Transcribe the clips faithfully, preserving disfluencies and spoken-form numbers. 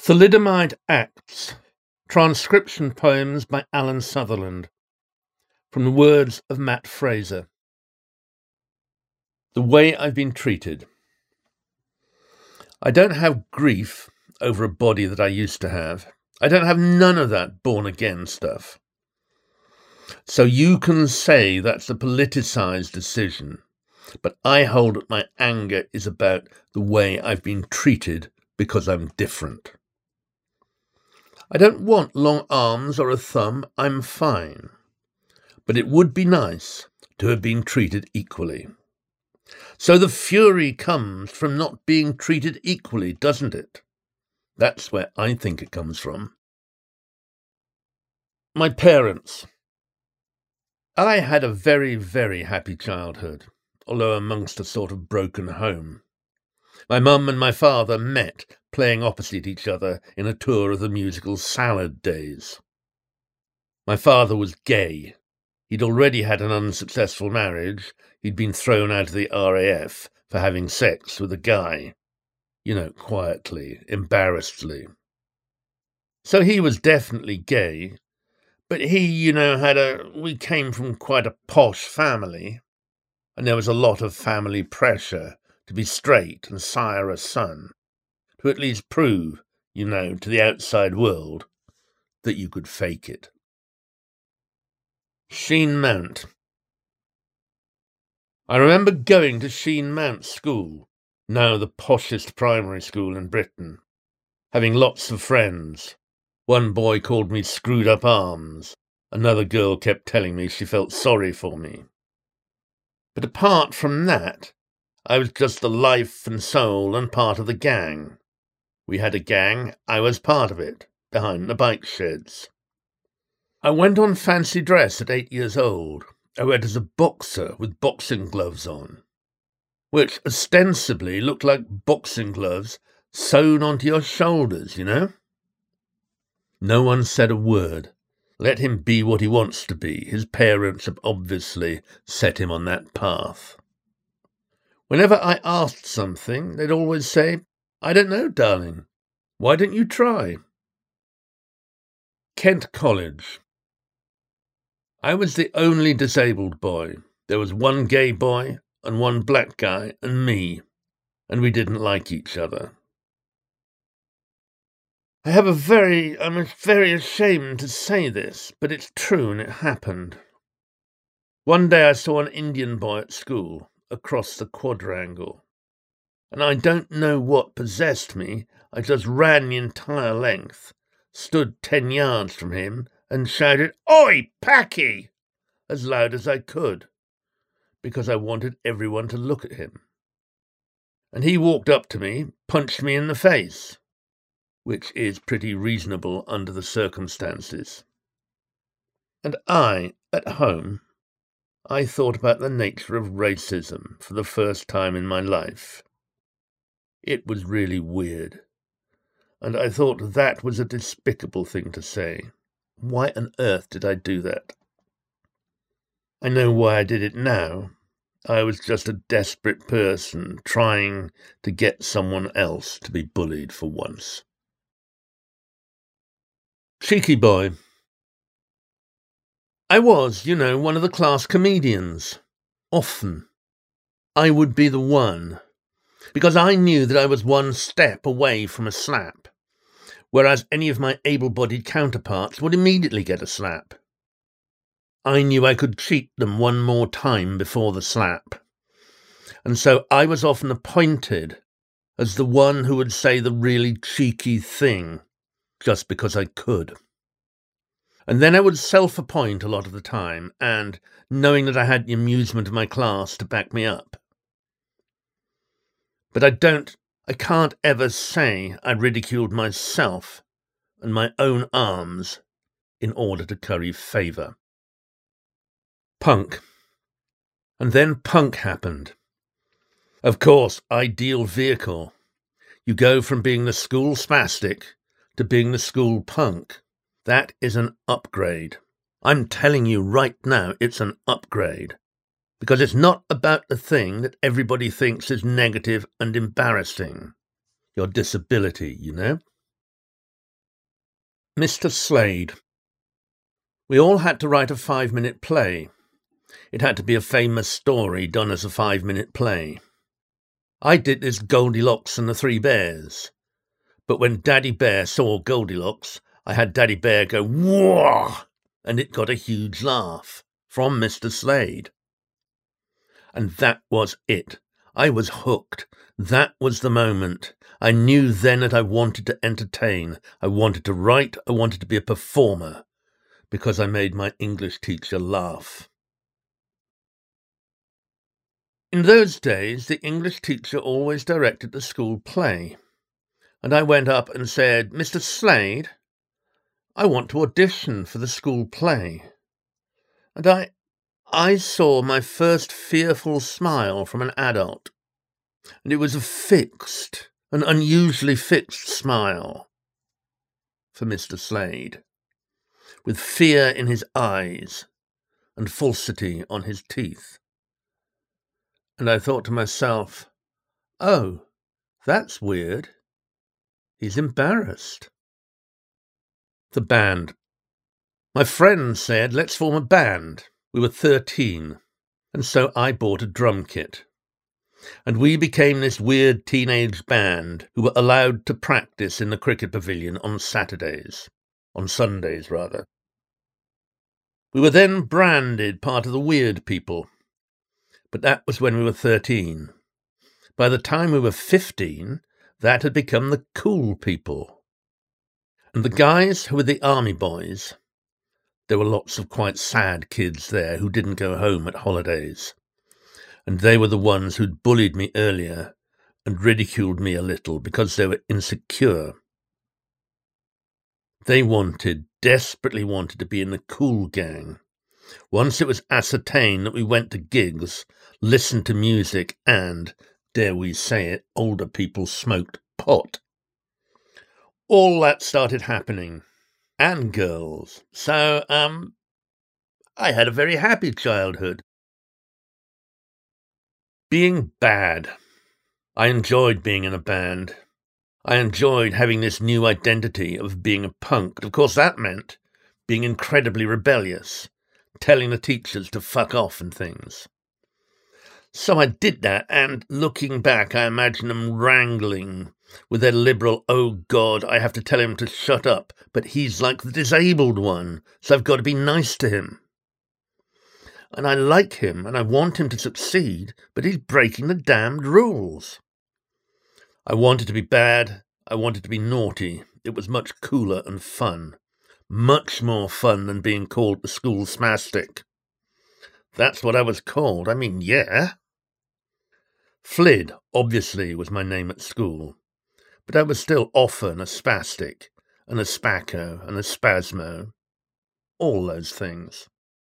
Thalidomide Acts, transcription poems by Alan Sutherland, from the words of Matt Fraser. The way I've been treated. I don't have grief over a body that I used to have. I don't have none of that born-again stuff. So you can say that's a politicised decision, but I hold that my anger is about the way I've been treated because I'm different. I don't want long arms or a thumb, I'm fine. But it would be nice to have been treated equally. So the fury comes from not being treated equally, doesn't it? That's where I think it comes from. My parents. I had a very, very happy childhood, although amongst a sort of broken home. My mum and my father met playing opposite each other in a tour of the musical Salad Days. My father was gay. He'd already had an unsuccessful marriage. He'd been thrown out of the R A F for having sex with a guy. You know, quietly, embarrassedly. So he was definitely gay, but he, you know, had a... we came from quite a posh family, and there was a lot of family pressure to be straight and sire a son, to at least prove, you know, to the outside world that you could fake it. Sheen Mount. I remember going to Sheen Mount School, now the poshest primary school in Britain, having lots of friends. One boy called me Screwed Up Arms. Another girl kept telling me she felt sorry for me. But apart from that, I was just the life and soul and part of the gang. We had a gang, I was part of it, behind the bike sheds. I went on fancy dress at eight years old. I went as a boxer with boxing gloves on, which ostensibly looked like boxing gloves sewn onto your shoulders, you know? No one said a word. Let him be what he wants to be. His parents have obviously set him on that path. Whenever I asked something, they'd always say, "I don't know, darling. Why don't you try?" Kent College. I was the only disabled boy. There was one gay boy and one black guy and me, and we didn't like each other. I have a very, I'm very ashamed to say this, but it's true and it happened. One day I saw an Indian boy at school, across the quadrangle, and I don't know what possessed me. I just ran the entire length, stood ten yards from him, and shouted, "Oi, Packy!" as loud as I could, because I wanted everyone to look at him. And he walked up to me, punched me in the face, which is pretty reasonable under the circumstances. And I, at home, I thought about the nature of racism for the first time in my life. It was really weird, and I thought that was a despicable thing to say. Why on earth did I do that? I know why I did it now. I was just a desperate person trying to get someone else to be bullied for once. Cheeky boy. I was, you know, one of the class comedians. Often. I would be the one, because I knew that I was one step away from a slap, whereas any of my able-bodied counterparts would immediately get a slap. I knew I could cheat them one more time before the slap, and so I was often appointed as the one who would say the really cheeky thing, just because I could. And then I would self-appoint a lot of the time, and knowing that I had the amusement of my class to back me up. But I don't, I can't ever say I ridiculed myself and my own arms in order to curry favour. Punk. And then punk happened. Of course, ideal vehicle. You go from being the school spastic to being the school punk. That is an upgrade. I'm telling you right now, it's an upgrade. Because it's not about the thing that everybody thinks is negative and embarrassing. Your disability, you know? Mister Slade. We all had to write a five-minute play. It had to be a famous story done as a five-minute play. I did this Goldilocks and the Three Bears. But when Daddy Bear saw Goldilocks, I had Daddy Bear go, "Whoa!" and it got a huge laugh from Mister Slade. And that was it. I was hooked. That was the moment. I knew then that I wanted to entertain. I wanted to write. I wanted to be a performer because I made my English teacher laugh. In those days, the English teacher always directed the school play. And I went up and said, "Mister Slade, I want to audition for the school play." And I, I saw my first fearful smile from an adult. And it was a fixed, an unusually fixed smile for Mister Slade, with fear in his eyes and falsity on his teeth. And I thought to myself, oh, that's weird. He's embarrassed. The band. My friend said, let's form a band. We were thirteen, and so I bought a drum kit. And we became this weird teenage band who were allowed to practice in the cricket pavilion on Saturdays, on Sundays rather. We were then branded part of the weird people, but that was when we were thirteen. By the time we were fifteen, that had become the cool people. And the guys who were the army boys, there were lots of quite sad kids there who didn't go home at holidays. And they were the ones who'd bullied me earlier and ridiculed me a little because they were insecure. They wanted, desperately wanted to be in the cool gang. Once it was ascertained that we went to gigs, listened to music and, dare we say it, older people smoked pot. All that started happening. And girls. So, um, I had a very happy childhood. Being bad. I enjoyed being in a band. I enjoyed having this new identity of being a punk. Of course, that meant being incredibly rebellious, telling the teachers to fuck off and things. So I did that, and looking back, I imagine them wrangling with their liberal, oh God, I have to tell him to shut up, but he's like the disabled one, so I've got to be nice to him. And I like him, and I want him to succeed, but he's breaking the damned rules. I wanted to be bad. I wanted to be naughty. It was much cooler and fun. Much more fun than being called the school spastic. That's what I was called. I mean, yeah. Flid, obviously, was my name at school. But I was still often a spastic, and a spacco, and a spasmo. All those things.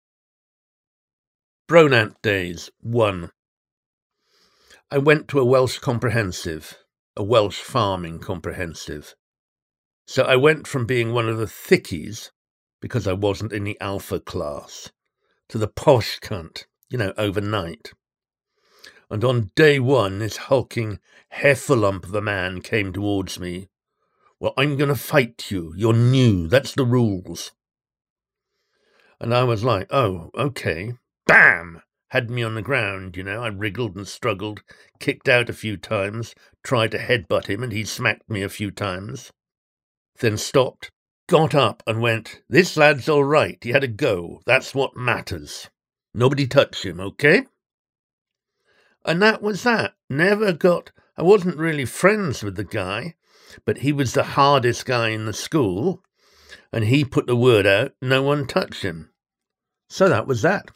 Bronant days, one. I went to a Welsh comprehensive, a Welsh farming comprehensive. So I went from being one of the thickies, because I wasn't in the alpha class, to the posh cunt, you know, overnight. And on day one, this hulking heffalump of a man came towards me. Well, I'm going to fight you. You're new. That's the rules. And I was like, oh, okay. Bam! Had me on the ground, you know. I wriggled and struggled, kicked out a few times, tried to headbutt him, and he smacked me a few times. Then stopped, got up and went, this lad's all right. He had a go. That's what matters. Nobody touch him, okay? And that was that. Never got... I wasn't really friends with the guy, but he was the hardest guy in the school, and he put the word out, no one touched him. So that was that.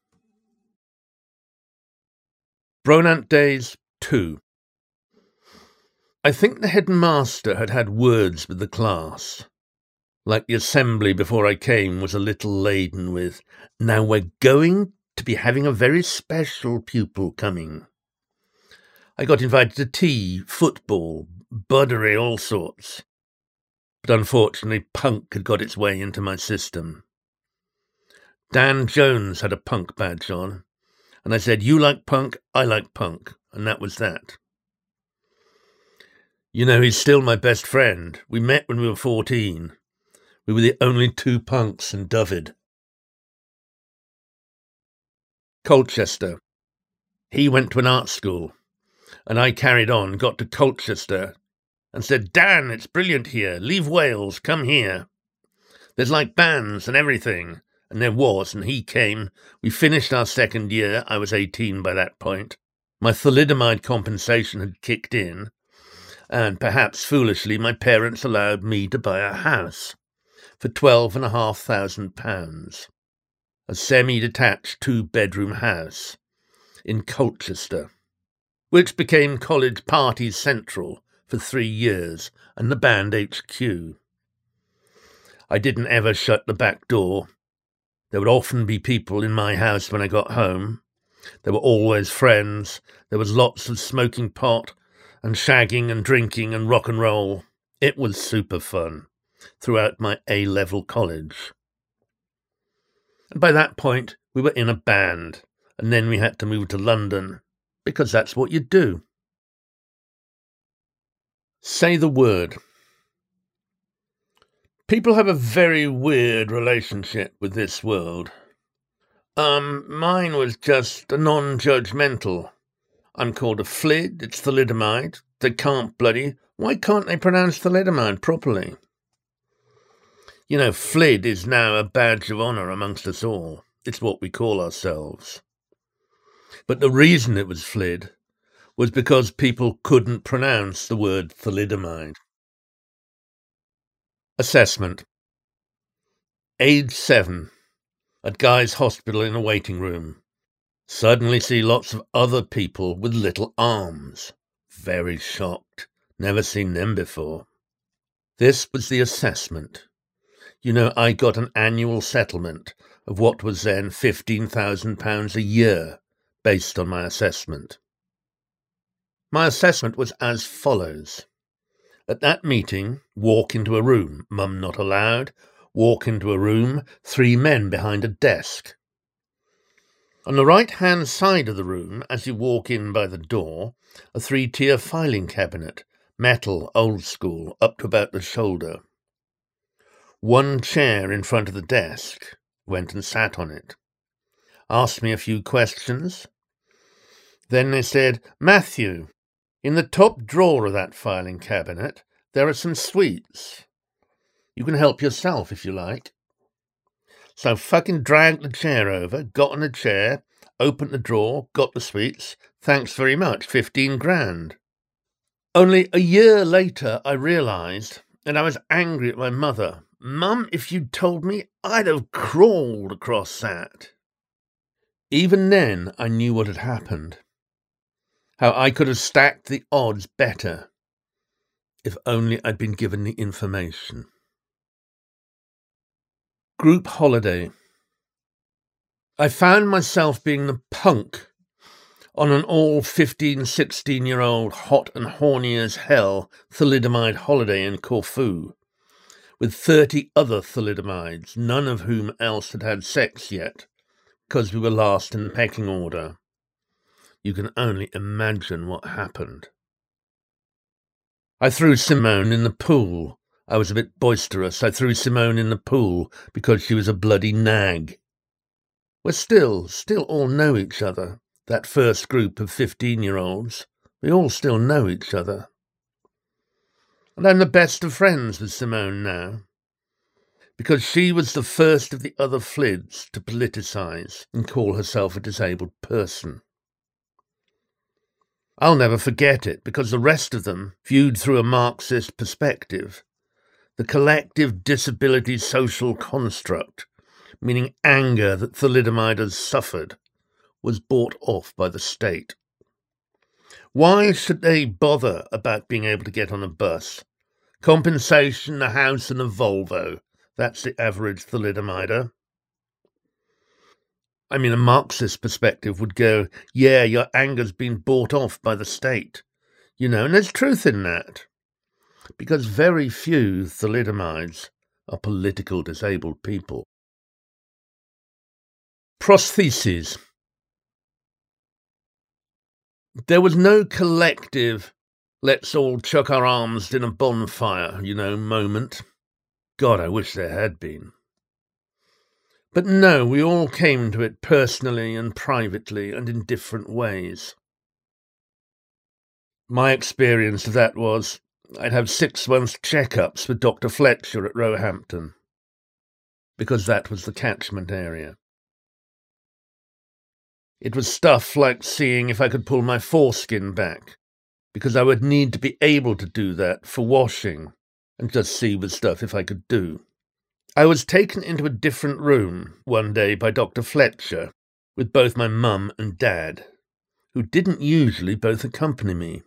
Bronant days, two. I think the headmaster had had words with the class. Like the assembly before I came was a little laden with, now we're going to be having a very special pupil coming. I got invited to tea, football, buddery, all sorts. But unfortunately, punk had got its way into my system. Dan Jones had a punk badge on, and I said, you like punk, I like punk, and that was that. You know, he's still my best friend. We met when we were fourteen. We were the only two punks in Dyfed. Colchester. He went to an art school, and I carried on, got to Colchester, and said, Dan, it's brilliant here. Leave Wales, come here. There's like bands and everything. And there was, and he came. We finished our second year. I was eighteen by that point. My thalidomide compensation had kicked in, and perhaps foolishly my parents allowed me to buy a house for twelve and a half thousand pounds. A semi-detached two-bedroom house in Colchester, which became College Parties Central for three years and the band H Q. I didn't ever shut the back door. There would often be people in my house when I got home. There were always friends. There was lots of smoking pot and shagging and drinking and rock and roll. It was super fun throughout my A-level college. And by that point, we were in a band, and then we had to move to London, because that's what you do. Say the word. People have a very weird relationship with this world. Um, mine was just a non-judgmental. I'm called a flid, it's thalidomide. They can't bloody... Why can't they pronounce thalidomide properly? You know, flid is now a badge of honour amongst us all. It's what we call ourselves. But the reason it was flid was because people couldn't pronounce the word thalidomide. Assessment. Age seven. At Guy's Hospital in a waiting room. Suddenly see lots of other people with little arms. Very shocked. Never seen them before. This was the assessment. You know, I got an annual settlement of what was then fifteen thousand pounds a year, based on my assessment. My assessment was as follows. At that meeting, walk into a room, mum not allowed, walk into a room, three men behind a desk. On the right-hand side of the room, as you walk in by the door, a three-tier filing cabinet, metal, old school, up to about the shoulder. One chair in front of the desk. Went and sat on it. Asked me a few questions. Then they said, Matthew, in the top drawer of that filing cabinet, there are some sweets. You can help yourself if you like. So fucking dragged the chair over, got on the chair, opened the drawer, got the sweets. Thanks very much, fifteen grand. Only a year later I realised, and I was angry at my mother. Mum, if you'd told me, I'd have crawled across that. Even then I knew what had happened. How I could have stacked the odds better if only I'd been given the information. Group holiday. I found myself being the punk on an all fifteen, sixteen-year-old hot and horny as hell thalidomide holiday in Corfu, with thirty other thalidomides, none of whom else had had sex yet, because we were last in the pecking order. You can only imagine what happened. I threw Simone in the pool. I was a bit boisterous. I threw Simone in the pool because she was a bloody nag. We're still, still all know each other. That first group of fifteen-year-olds, we all still know each other. And I'm the best of friends with Simone now, because she was the first of the other flids to politicise and call herself a disabled person. I'll never forget it, because the rest of them, viewed through a Marxist perspective, the collective disability social construct, meaning anger that thalidomide suffered, was bought off by the state. Why should they bother about being able to get on a bus? Compensation, a house and a Volvo. That's the average thalidomider. I mean, a Marxist perspective would go, yeah, your anger's been bought off by the state. You know, and there's truth in that. Because very few thalidomides are political disabled people. Prostheses. There was no collective, let's all chuck our arms in a bonfire, you know, moment. God, I wish there had been. But no, we all came to it personally and privately and in different ways. My experience of that was I'd have six-month checkups with Doctor Fletcher at Roehampton, because that was the catchment area. It was stuff like seeing if I could pull my foreskin back, because I would need to be able to do that for washing, and just see with stuff if I could do. I was taken into a different room one day by Doctor Fletcher, with both my mum and dad, who didn't usually both accompany me.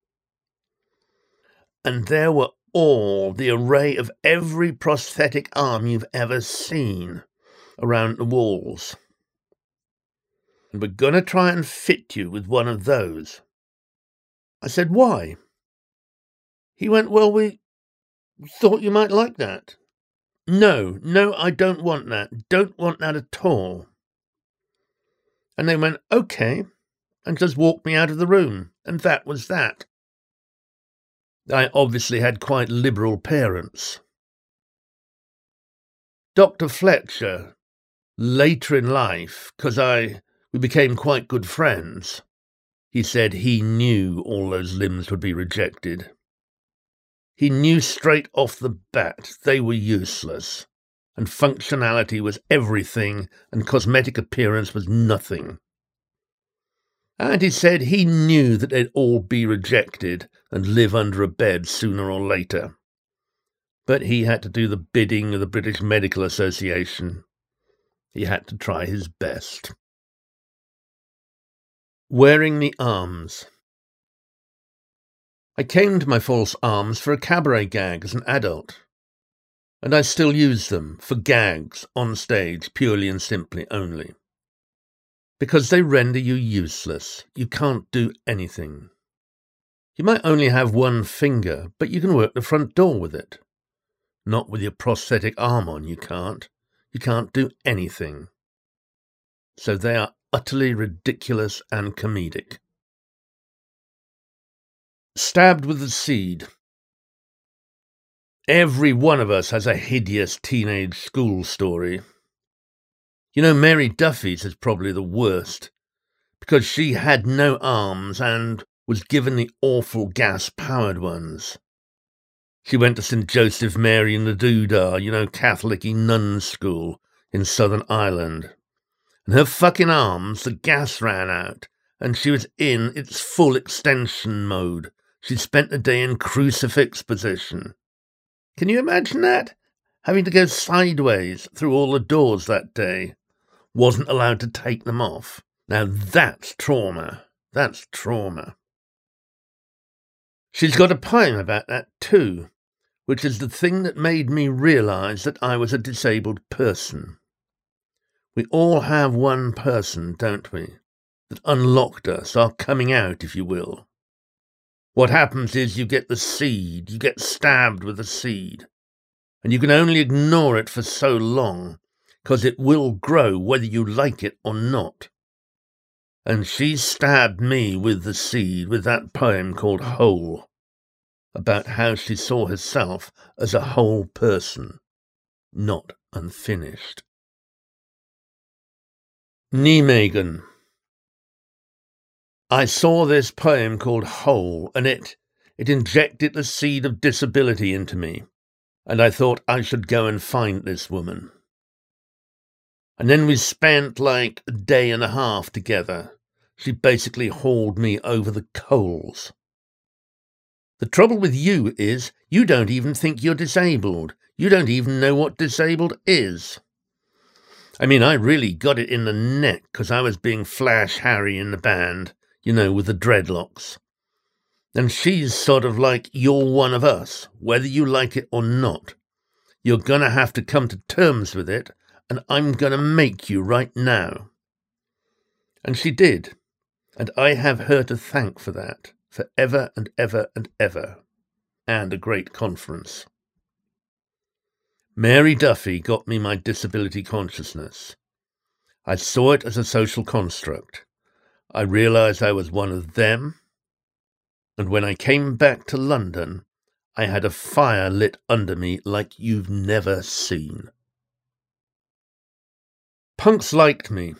And there were all the array of every prosthetic arm you've ever seen around the walls. And we're going to try and fit you with one of those. I said, why? He went, well, we thought you might like that. No, no, I don't want that. Don't want that at all. And they went, okay, and just walked me out of the room. And that was that. I obviously had quite liberal parents. Doctor Fletcher, later in life, because I we became quite good friends, he said he knew all those limbs would be rejected. He knew straight off the bat they were useless, and functionality was everything, and cosmetic appearance was nothing. And he said he knew that they'd all be rejected and live under a bed sooner or later. But he had to do the bidding of the British Medical Association. He had to try his best. Wearing the arms. I came to my false arms for a cabaret gag as an adult, and I still use them for gags on stage purely and simply only. Because they render you useless. You can't do anything. You might only have one finger, but you can work the front door with it. Not with your prosthetic arm on, you can't. You can't do anything. So they are utterly ridiculous and comedic. Stabbed with the seed. Every one of us has a hideous teenage school story. You know, Mary Duffy's is probably the worst, because she had no arms and was given the awful gas-powered ones. She went to Saint Joseph Mary in the Doodah, you know, Catholic-y nuns' school in Southern Ireland. And her fucking arms, the gas ran out, and she was in its full extension mode. She spent the day in crucifix position. Can you imagine that? Having to go sideways through all the doors that day. Wasn't allowed to take them off. Now that's trauma. That's trauma. She's got a poem about that too, which is the thing that made me realise that I was a disabled person. We all have one person, don't we, that unlocked us, our coming out, if you will. What happens is you get the seed, you get stabbed with the seed, and you can only ignore it for so long, because it will grow whether you like it or not. And she stabbed me with the seed with that poem called Whole, about how she saw herself as a whole person, not unfinished. Nijmegen. I saw this poem called Whole, and it, it injected the seed of disability into me, and I thought I should go and find this woman. And then we spent like a day and a half together. She basically hauled me over the coals. The trouble with you is you don't even think you're disabled. You don't even know what disabled is. I mean, I really got it in the neck because I was being Flash Harry in the band, you know, with the dreadlocks. And she's sort of like, you're one of us, whether you like it or not. You're going to have to come to terms with it, and I'm going to make you right now. And she did, and I have her to thank for that, for ever and ever and ever, and a great conference. Mary Duffy got me my disability consciousness. I saw it as a social construct. I realised I was one of them, and when I came back to London, I had a fire lit under me like you've never seen. Punks liked me.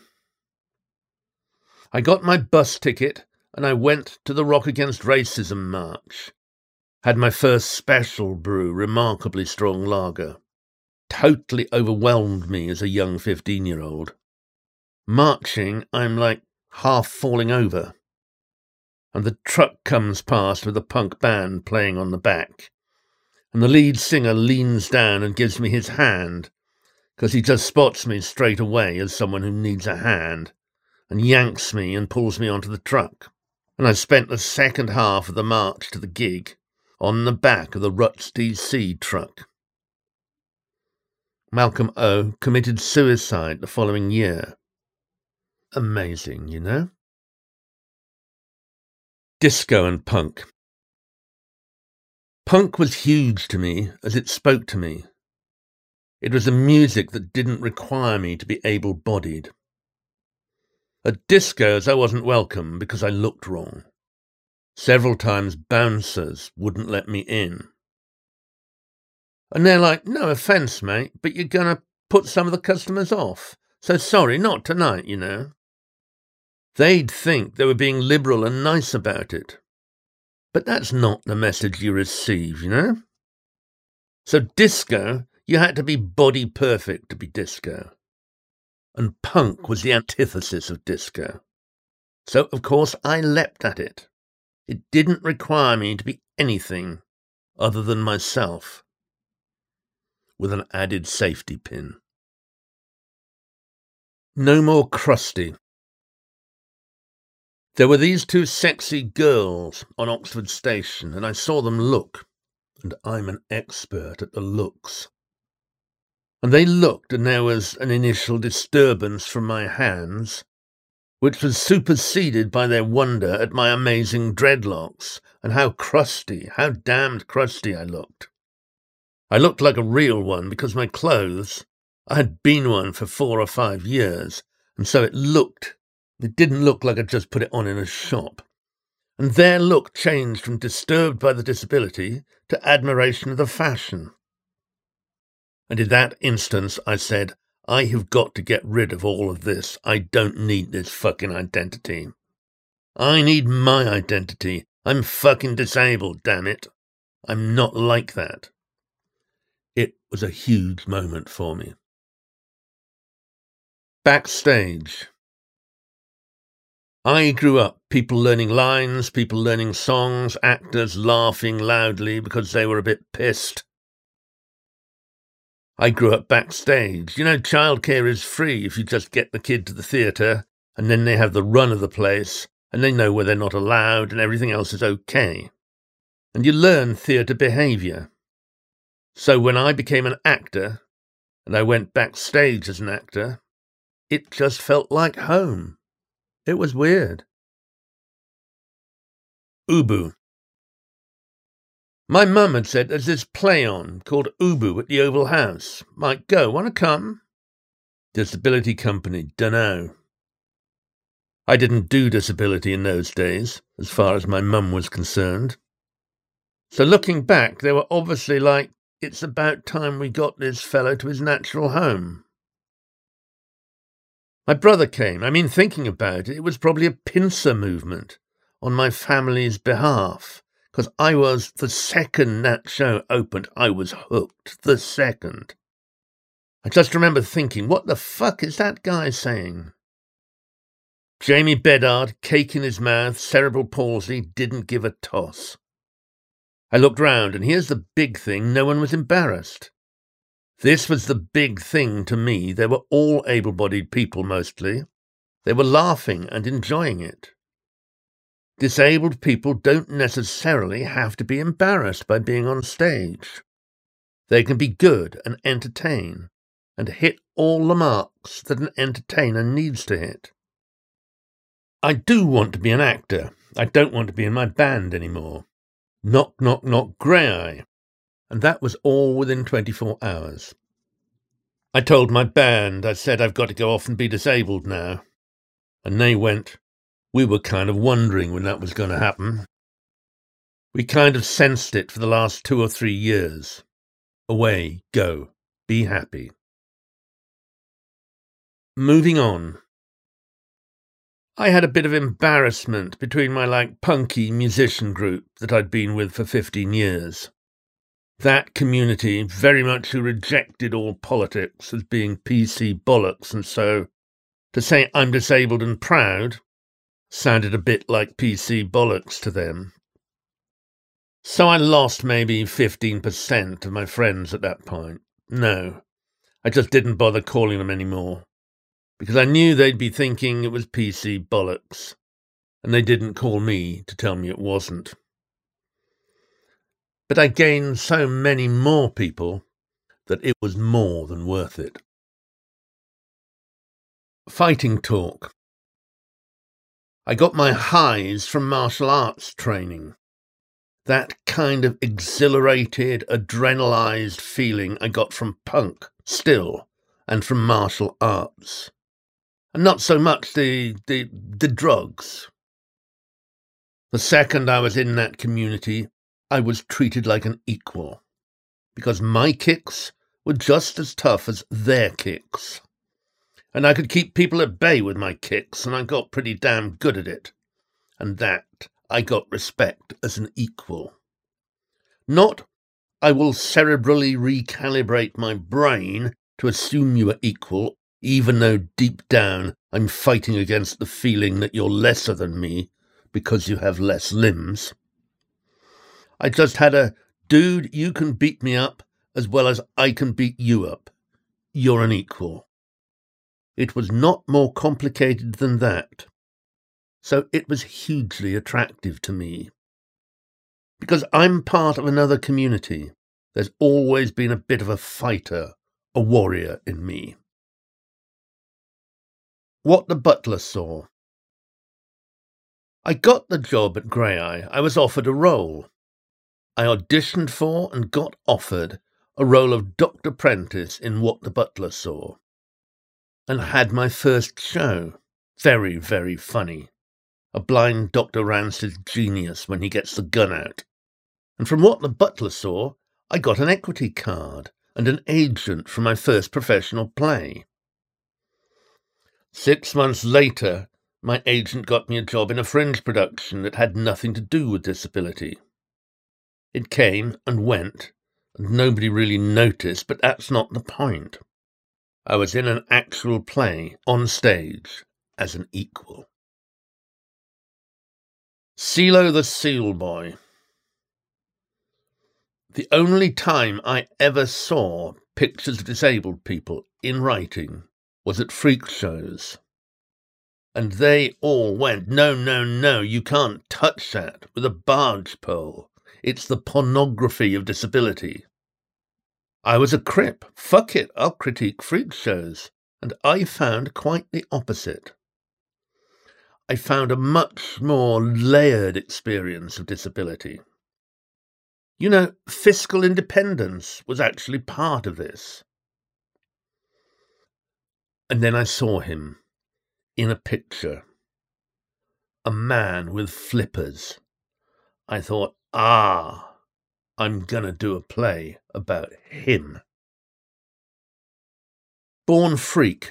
I got my bus ticket and I went to the Rock Against Racism march. Had my first special brew, remarkably strong lager. Totally overwhelmed me as a young fifteen-year-old. Marching, I'm like half falling over. And the truck comes past with a punk band playing on the back. And the lead singer leans down and gives me his hand, because he just spots me straight away as someone who needs a hand, and yanks me and pulls me onto the truck. And I spent the second half of the march to the gig on the back of the Ruts D C truck. Malcolm O committed suicide the following year. Amazing, you know? Disco and punk. Punk was huge to me as it spoke to me. It was a music that didn't require me to be able-bodied. At discos I wasn't welcome because I looked wrong. Several times bouncers wouldn't let me in. And they're like, no offence, mate, but you're going to put some of the customers off. So sorry, not tonight, you know. They'd think they were being liberal and nice about it. But that's not the message you receive, you know. So disco, you had to be body perfect to be disco. And punk was the antithesis of disco. So, of course, I leapt at it. It didn't require me to be anything other than myself, with an added safety pin. No more crusty. There were these two sexy girls on Oxford Station, and I saw them look, and I'm an expert at the looks. And they looked, and there was an initial disturbance from my hands, which was superseded by their wonder at my amazing dreadlocks, and how crusty, how damned crusty I looked. I looked like a real one because my clothes, I had been one for four or five years, and so it looked, it didn't look like I'd just put it on in a shop. And their look changed from disturbed by the disability to admiration of the fashion. And in that instance I said, I have got to get rid of all of this. I don't need this fucking identity. I need my identity. I'm fucking disabled, damn it. I'm not like that. It was a huge moment for me. Backstage. I grew up, people learning lines, people learning songs, actors laughing loudly because they were a bit pissed. I grew up backstage. You know, childcare is free if you just get the kid to the theatre, and then they have the run of the place, and they know where they're not allowed, and everything else is okay. And you learn theatre behaviour. So when I became an actor, and I went backstage as an actor, it just felt like home. It was weird. Ubu. My mum had said there's this play on called Ubu at the Oval House. Might go, want to come? Disability company, dunno. I didn't do disability in those days, as far as my mum was concerned. So looking back, they were obviously like, it's about time we got this fellow to his natural home. My brother came. I mean, thinking about it, it was probably a pincer movement on my family's behalf, because I was, the second that show opened, I was hooked, the second. I just remember thinking, what the fuck is that guy saying? Jamie Bedard, cake in his mouth, cerebral palsy, didn't give a toss. I looked round, and here's the big thing, no one was embarrassed. This was the big thing to me. They were all able-bodied people, mostly. They were laughing and enjoying it. Disabled people don't necessarily have to be embarrassed by being on stage. They can be good and entertain, and hit all the marks that an entertainer needs to hit. I do want to be an actor. I don't want to be in my band anymore. Knock, knock, knock, grey eye. And that was all within twenty-four hours. I told my band, I said I've got to go off and be disabled now. And they went, we were kind of wondering when that was going to happen. We kind of sensed it for the last two or three years. Away, go, be happy. Moving on. I had a bit of embarrassment between my like punky musician group that I'd been with for fifteen years. That community, very much who rejected all politics as being P C bollocks, and so to say I'm disabled and proud sounded a bit like P C bollocks to them. So I lost maybe fifteen percent of my friends at that point. No, I just didn't bother calling them anymore, because I knew they'd be thinking it was P C bollocks, and they didn't call me to tell me it wasn't. But I gained so many more people that it was more than worth it. Fighting talk. I got my highs from martial arts training. That kind of exhilarated, adrenalized feeling I got from punk, still, and from martial arts. And not so much the, the, the drugs. The second I was in that community, I was treated like an equal, because my kicks were just as tough as their kicks. And I could keep people at bay with my kicks, and I got pretty damn good at it. And that I got respect as an equal. Not, I will cerebrally recalibrate my brain to assume you are equal, even though deep down I'm fighting against the feeling that you're lesser than me because you have less limbs. I just had a, dude, you can beat me up as well as I can beat you up. You're an equal. It was not more complicated than that. So it was hugely attractive to me. Because I'm part of another community, there's always been a bit of a fighter, a warrior in me. What the butler saw. I got the job at Grey-Eye. I was offered a role. I auditioned for and got offered a role of Doctor Prentice in What the Butler Saw, and had my first show. Very, very funny. A blind Doctor Rance's genius when he gets the gun out. And from What the Butler Saw, I got an equity card and an agent for my first professional play. Six months later, my agent got me a job in a fringe production that had nothing to do with disability. It came and went, and nobody really noticed, but that's not the point. I was in an actual play, on stage, as an equal. CeeLo the Seal Boy. The only time I ever saw pictures of disabled people in writing was at freak shows. And they all went, no, no, no, you can't touch that with a barge pole. It's the pornography of disability. I was a crip. Fuck it, I'll critique freak shows. And I found quite the opposite. I found a much more layered experience of disability. You know, fiscal independence was actually part of this. And then I saw him in a picture. A man with flippers. I thought, ah, I'm gonna do a play about him. Born Freak.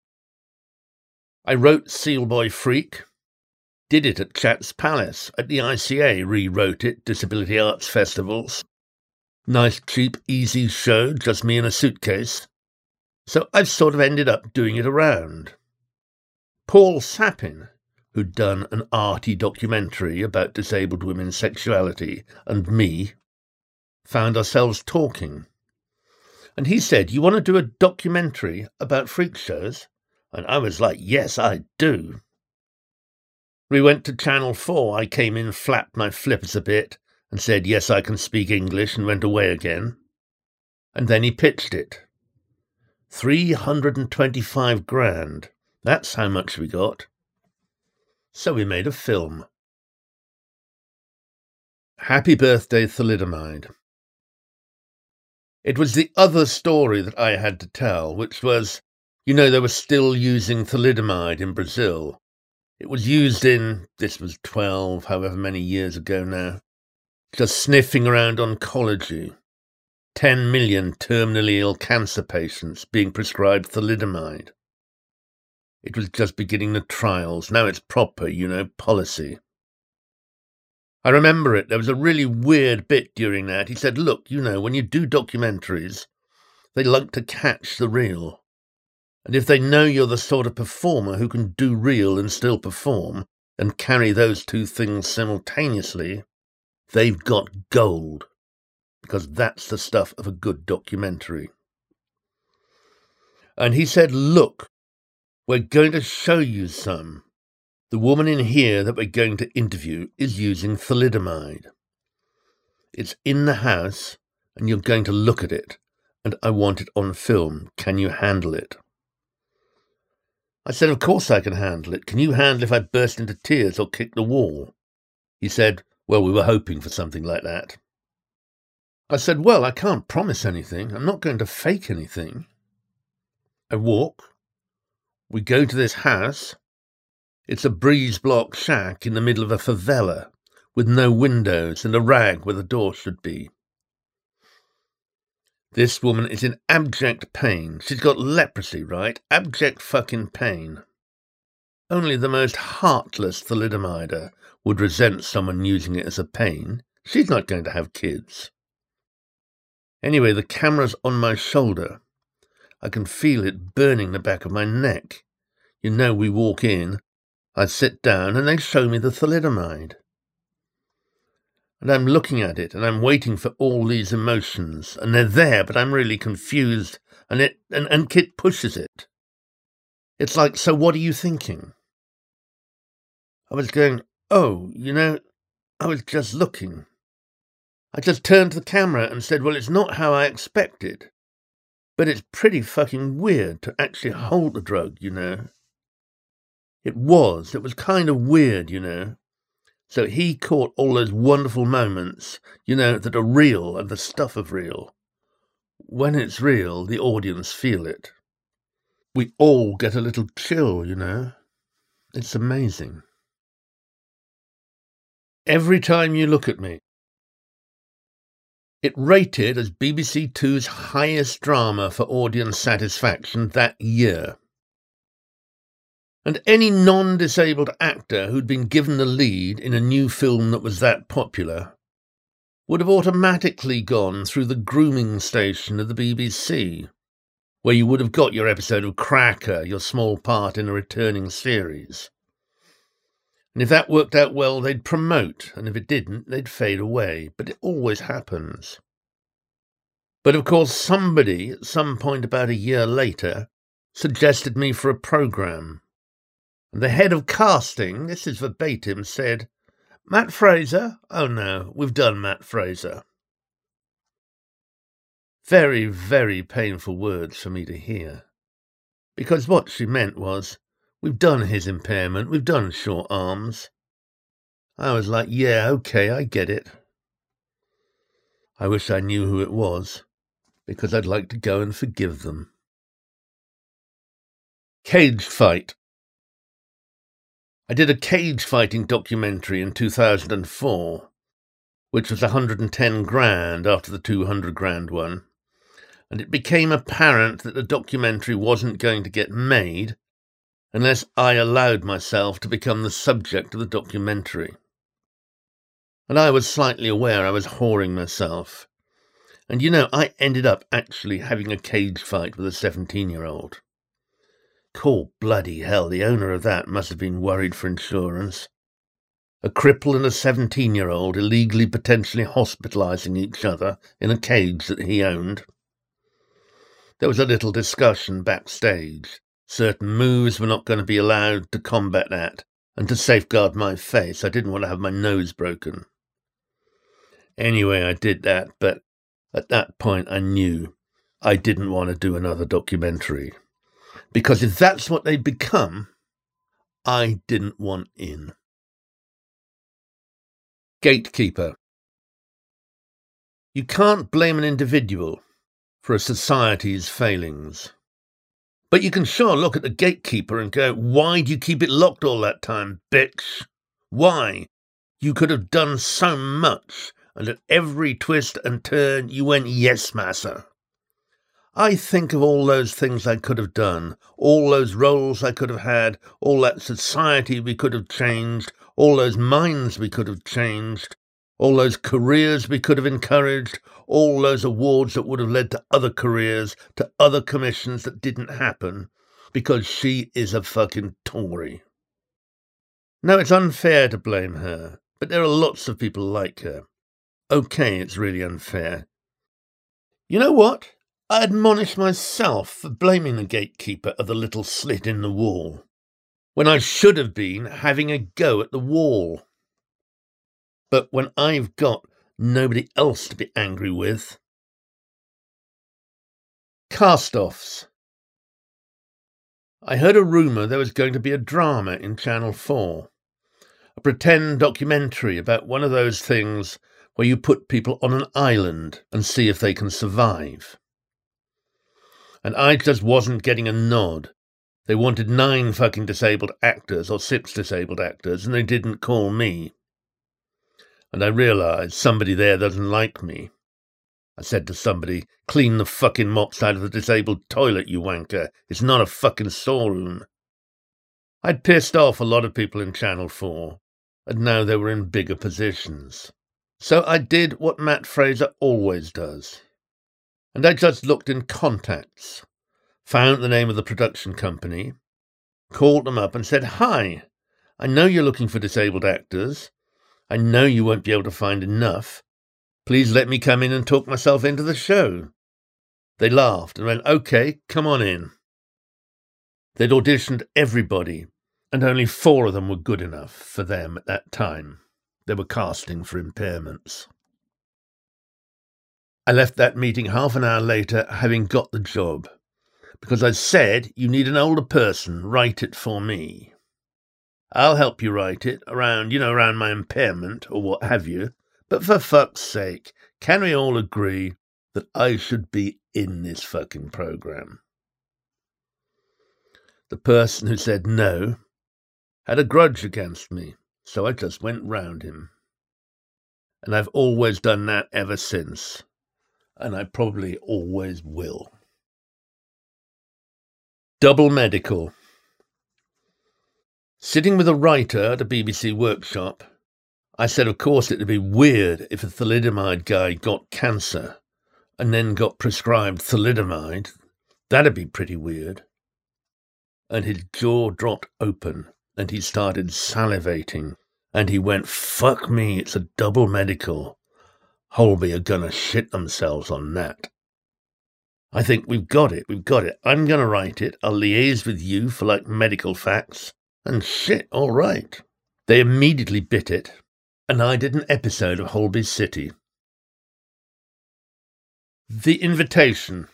I wrote Seal Boy Freak, did it at Chats Palace, at the I C A, rewrote it, Disability Arts Festivals. Nice, cheap, easy show, just me in a suitcase. So I've sort of ended up doing it around. Paul Sapin, who'd done an arty documentary about disabled women's sexuality, and me, found ourselves talking. And he said, you want to do a documentary about freak shows? And I was like, yes, I do. We went to Channel four. I came in, flapped my flippers a bit, and said, yes, I can speak English, and went away again. And then he pitched it. three hundred twenty-five grand. That's how much we got. So we made a film. Happy Birthday, Thalidomide. It was the other story that I had to tell, which was, you know, they were still using thalidomide in Brazil. It was used in, this was twelve, however many years ago now, just sniffing around oncology. Ten million terminally ill cancer patients being prescribed thalidomide. It was just beginning the trials. Now it's proper, you know, policy. I remember it. There was a really weird bit during that. He said, look, you know, when you do documentaries, they like to catch the real. And if they know you're the sort of performer who can do real and still perform and carry those two things simultaneously, they've got gold. Because that's the stuff of a good documentary. And he said, look, we're going to show you some. The woman in here that we're going to interview is using thalidomide. It's in the house, and you're going to look at it, and I want it on film. Can you handle it? I said, of course I can handle it. Can you handle if I burst into tears or kick the wall? He said, well, we were hoping for something like that. I said, well, I can't promise anything. I'm not going to fake anything. I walk. We go to this house. It's a breeze block shack in the middle of a favela with no windows and a rag where the door should be. This woman is in abject pain. She's got leprosy, right? Abject fucking pain. Only the most heartless thalidomider would resent someone using it as a pain. She's not going to have kids. Anyway, the camera's on my shoulder. I can feel it burning the back of my neck. You know, we walk in, I sit down, and they show me the thalidomide. And I'm looking at it, and I'm waiting for all these emotions, and they're there, but I'm really confused, and it and, and Kit pushes it. It's like, so what are you thinking? I was going, oh, you know, I was just looking. I just turned to the camera and said, well, it's not how I expected. But it's pretty fucking weird to actually hold the drug, you know. It was. It was kind of weird, you know. So he caught all those wonderful moments, you know, that are real and the stuff of real. When it's real, the audience feel it. We all get a little chill, you know. It's amazing. Every time you look at me. It rated as B B C Two's highest drama for audience satisfaction that year. And any non-disabled actor who'd been given the lead in a new film that was that popular would have automatically gone through the grooming station of the B B C, where you would have got your episode of Cracker, your small part in a returning series. And if that worked out well, they'd promote, and if it didn't, they'd fade away. But it always happens. But of course, somebody, at some point about a year later, suggested me for a programme. And the head of casting, this is verbatim, said, Matt Fraser? Oh no, we've done Matt Fraser. Very, very painful words for me to hear. Because what she meant was, we've done his impairment, we've done short arms. I was like, yeah, okay, I get it. I wish I knew who it was, because I'd like to go and forgive them. Cage fight. I did a cage fighting documentary in two thousand four, which was one hundred ten grand after the two hundred grand one, and it became apparent that the documentary wasn't going to get made unless I allowed myself to become the subject of the documentary. And I was slightly aware I was whoring myself. And you know, I ended up actually having a cage fight with a seventeen-year-old. Cool bloody hell, the owner of that must have been worried for insurance. A cripple and a seventeen-year-old illegally potentially hospitalising each other in a cage that he owned. There was a little discussion backstage. Certain moves were not going to be allowed to combat that, and to safeguard my face, I didn't want to have my nose broken. Anyway, I did that, but at that point I knew I didn't want to do another documentary. Because if that's what they'd become, I didn't want in. Gatekeeper. You can't blame an individual for a society's failings. But you can sure look at the gatekeeper and go, why do you keep it locked all that time, bitch? Why? You could have done so much, and at every twist and turn you went, yes, massa. I think of all those things I could have done, all those roles I could have had, all that society we could have changed, all those minds we could have changed, all those careers we could have encouraged, all those awards that would have led to other careers, to other commissions that didn't happen, because she is a fucking Tory. Now, it's unfair to blame her, but there are lots of people like her. Okay, it's really unfair. You know what? I admonish myself for blaming the gatekeeper of the little slit in the wall, when I should have been having a go at the wall. But when I've got nobody else to be angry with. Cast-offs. I heard a rumour there was going to be a drama in Channel four, a pretend documentary about one of those things where you put people on an island and see if they can survive. And I just wasn't getting a nod. They wanted nine fucking disabled actors, or six disabled actors, and they didn't call me. And I realised somebody there doesn't like me. I said to somebody, clean the fucking mops out of the disabled toilet, you wanker. It's not a fucking storeroom. I'd pissed off a lot of people in Channel four, and now they were in bigger positions. So I did what Matt Fraser always does. And I just looked in contacts, found the name of the production company, called them up and said, hi, I know you're looking for disabled actors. I know you won't be able to find enough. Please let me come in and talk myself into the show. They laughed and went, okay, come on in. They'd auditioned everybody, and only four of them were good enough for them at that time. They were casting for impairments. I left that meeting half an hour later, having got the job, because I said, you need an older person, write it for me. I'll help you write it, around, you know, around my impairment, or what have you, but for fuck's sake, can we all agree that I should be in this fucking programme? The person who said no had a grudge against me, so I just went round him. And I've always done that ever since. And I probably always will. Double medical. Sitting with a writer at a B B C workshop, I said of course it'd be weird if a thalidomide guy got cancer and then got prescribed thalidomide. That'd be pretty weird. And his jaw dropped open and he started salivating and he went, fuck me, it's a double medical. Holby are going to shit themselves on that. I think we've got it, we've got it. I'm going to write it. I'll liaise with you for like medical facts. And shit, all right. They immediately bit it, and I did an episode of Holby's City. The invitation.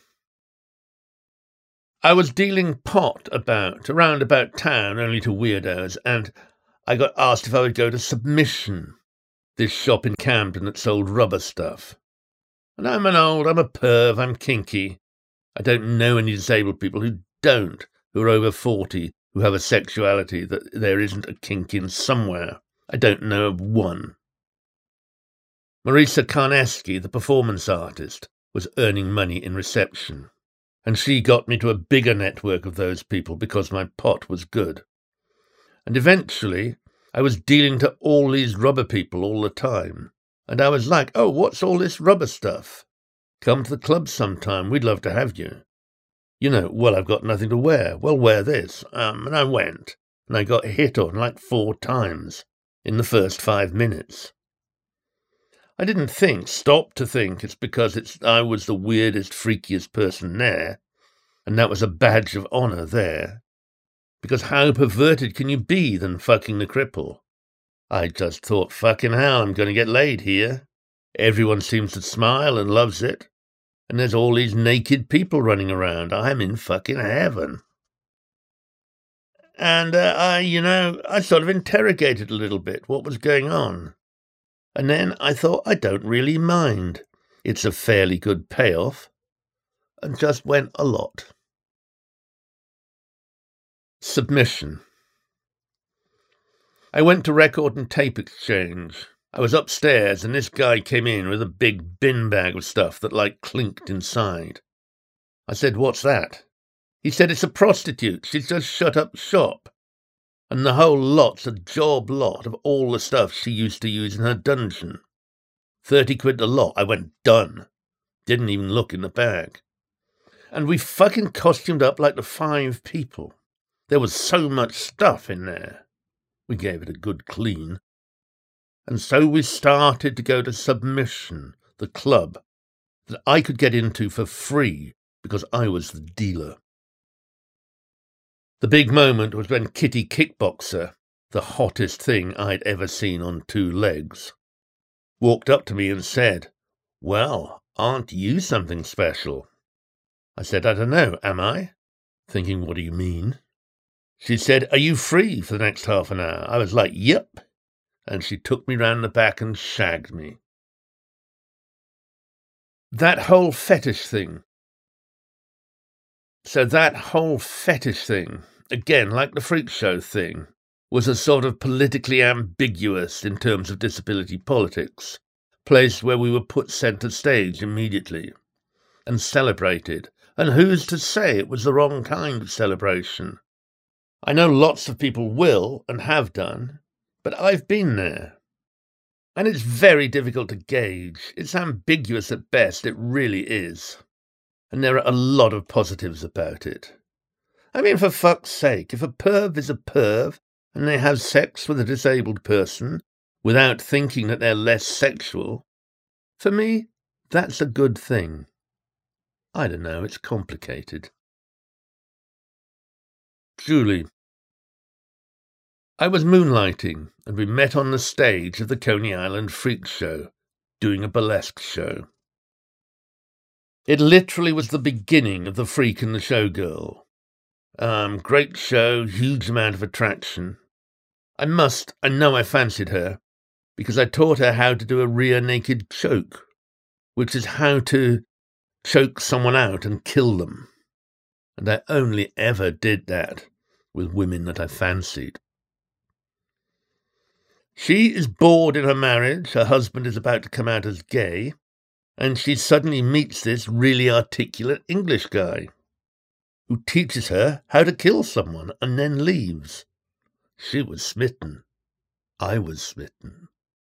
I was dealing pot about, around about town, only to weirdos, and I got asked if I would go to Submission, this shop in Camden that sold rubber stuff. And I'm an old, I'm a perv, I'm kinky. I don't know any disabled people who don't, who are over forty, who have a sexuality that there isn't a kink in somewhere. I don't know of one. Marisa Karneski, the performance artist, was earning money in reception, and she got me to a bigger network of those people because my pot was good. And eventually, I was dealing to all these rubber people all the time, and I was like, oh, what's all this rubber stuff? Come to the club sometime, we'd love to have you. You know, well, I've got nothing to wear. Well, wear this. Um, and I went, and I got hit on like four times in the first five minutes. I didn't think, stop to think, it's because it's I was the weirdest, freakiest person there, and that was a badge of honour there. Because how perverted can you be than fucking the cripple? I just thought, fucking hell, I'm going to get laid here. Everyone seems to smile and loves it. And there's all these naked people running around. I'm in fucking heaven. And uh, I, you know, I sort of interrogated a little bit what was going on. And then I thought, I don't really mind. It's a fairly good payoff. And just went a lot. Submission. I went to Record and Tape Exchange, I was upstairs and this guy came in with a big bin bag of stuff that like clinked inside. I said, "What's that?" He said, "It's a prostitute. She's just shut up shop. And the whole lot's a job lot of all the stuff she used to use in her dungeon. Thirty quid a lot." I went, "Done." Didn't even look in the bag. And we fucking costumed up like the five people. There was so much stuff in there. We gave it a good clean. And so we started to go to Submission, the club, that I could get into for free because I was the dealer. The big moment was when Kitty Kickboxer, the hottest thing I'd ever seen on two legs, walked up to me and said, "Well, aren't you something special?" I said, "I don't know, am I?" Thinking, what do you mean? She said, "Are you free for the next half an hour?" I was like, "Yep." And she took me round the back and shagged me. That whole fetish thing. So that whole fetish thing, again, like the freak show thing, was a sort of politically ambiguous in terms of disability politics, place where we were put centre stage immediately and celebrated. And who's to say it was the wrong kind of celebration? I know lots of people will and have done, but I've been there. And it's very difficult to gauge. It's ambiguous at best, it really is. And there are a lot of positives about it. I mean, for fuck's sake, if a perv is a perv and they have sex with a disabled person without thinking that they're less sexual, for me, that's a good thing. I don't know, it's complicated. Julie. I was moonlighting, and we met on the stage of the Coney Island Freak Show, doing a burlesque show. It literally was the beginning of the Freak and the Showgirl. Um, great show, huge amount of attraction. I must, I know I fancied her, because I taught her how to do a rear naked choke, which is how to choke someone out and kill them. And I only ever did that with women that I fancied. She is bored in her marriage, her husband is about to come out as gay, and she suddenly meets this really articulate English guy who teaches her how to kill someone and then leaves. She was smitten. I was smitten.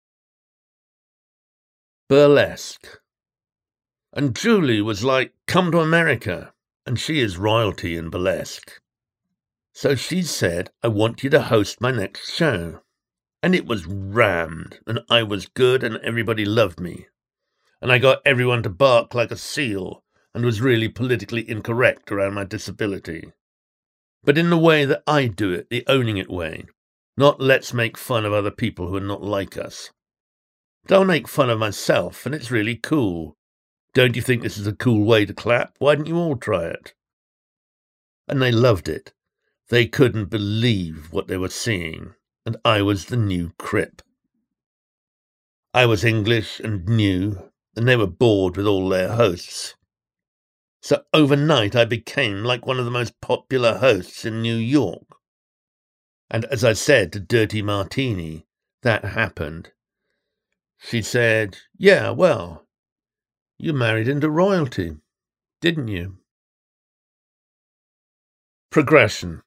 Burlesque. And Julie was like, "Come to America," and she is royalty in burlesque. So she said, "I want you to host my next show." And it was rammed, and I was good, and everybody loved me. And I got everyone to bark like a seal, and was really politically incorrect around my disability. But in the way that I do it, the owning it way, not let's make fun of other people who are not like us. But I'll make fun of myself, and it's really cool. Don't you think this is a cool way to clap? Why don't you all try it? And they loved it. They couldn't believe what they were seeing. And I was the new Crip. I was English and new, and they were bored with all their hosts. So overnight I became like one of the most popular hosts in New York. And as I said to Dirty Martini, that happened. She said, "Yeah, well, you married into royalty, didn't you?" Progression.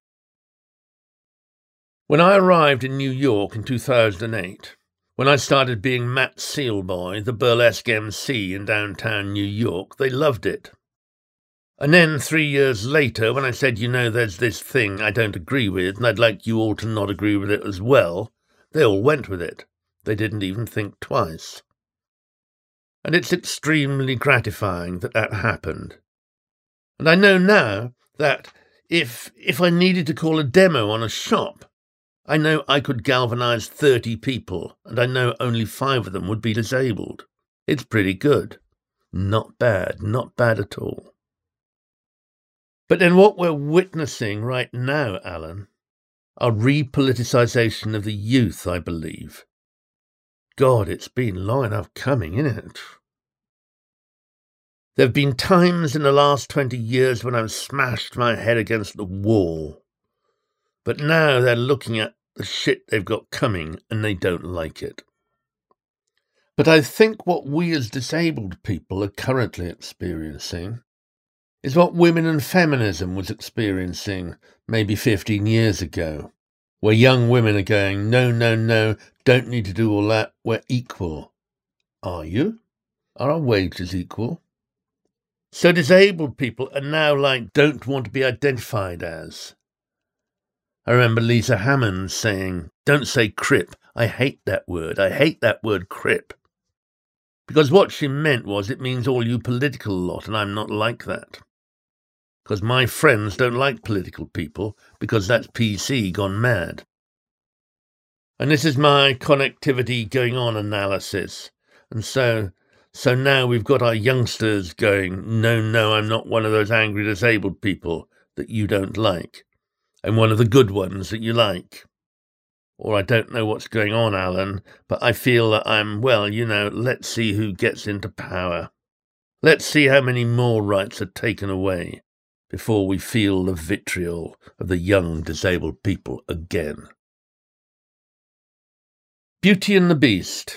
When I arrived in New York in two thousand eight, when I started being Matt Sealboy, the burlesque M C in downtown New York, they loved it. And then three years later, when I said, "You know, there's this thing I don't agree with, and I'd like you all to not agree with it as well," they all went with it. They didn't even think twice. And it's extremely gratifying that that happened. And I know now that if if I needed to call a demo on a shop, I know I could galvanize thirty people, and I know only five of them would be disabled. It's pretty good. Not bad, not bad at all. But then what we're witnessing right now, Alan, are repoliticization of the youth, I believe. God, it's been long enough coming, isn't it? There have been times in the last twenty years when I've smashed my head against the wall. But now they're looking at the shit they've got coming and they don't like it. But I think what we as disabled people are currently experiencing is what women and feminism was experiencing maybe fifteen years ago, where young women are going, no, no, no, don't need to do all that, we're equal. Are you? Are our wages equal? So disabled people are now like, don't want to be identified as. I remember Lisa Hammond saying, don't say crip, I hate that word, I hate that word crip. Because what she meant was it means all you political lot, and I'm not like that. Because my friends don't like political people, because that's P C gone mad. And this is my connectivity going on analysis. And so, so now we've got our youngsters going, no, no, I'm not one of those angry disabled people that you don't like. I'm one of the good ones that you like. Or I don't know what's going on, Alan, but I feel that I'm, well, you know, let's see who gets into power. Let's see how many more rights are taken away before we feel the vitriol of the young disabled people again. Beauty and the Beast.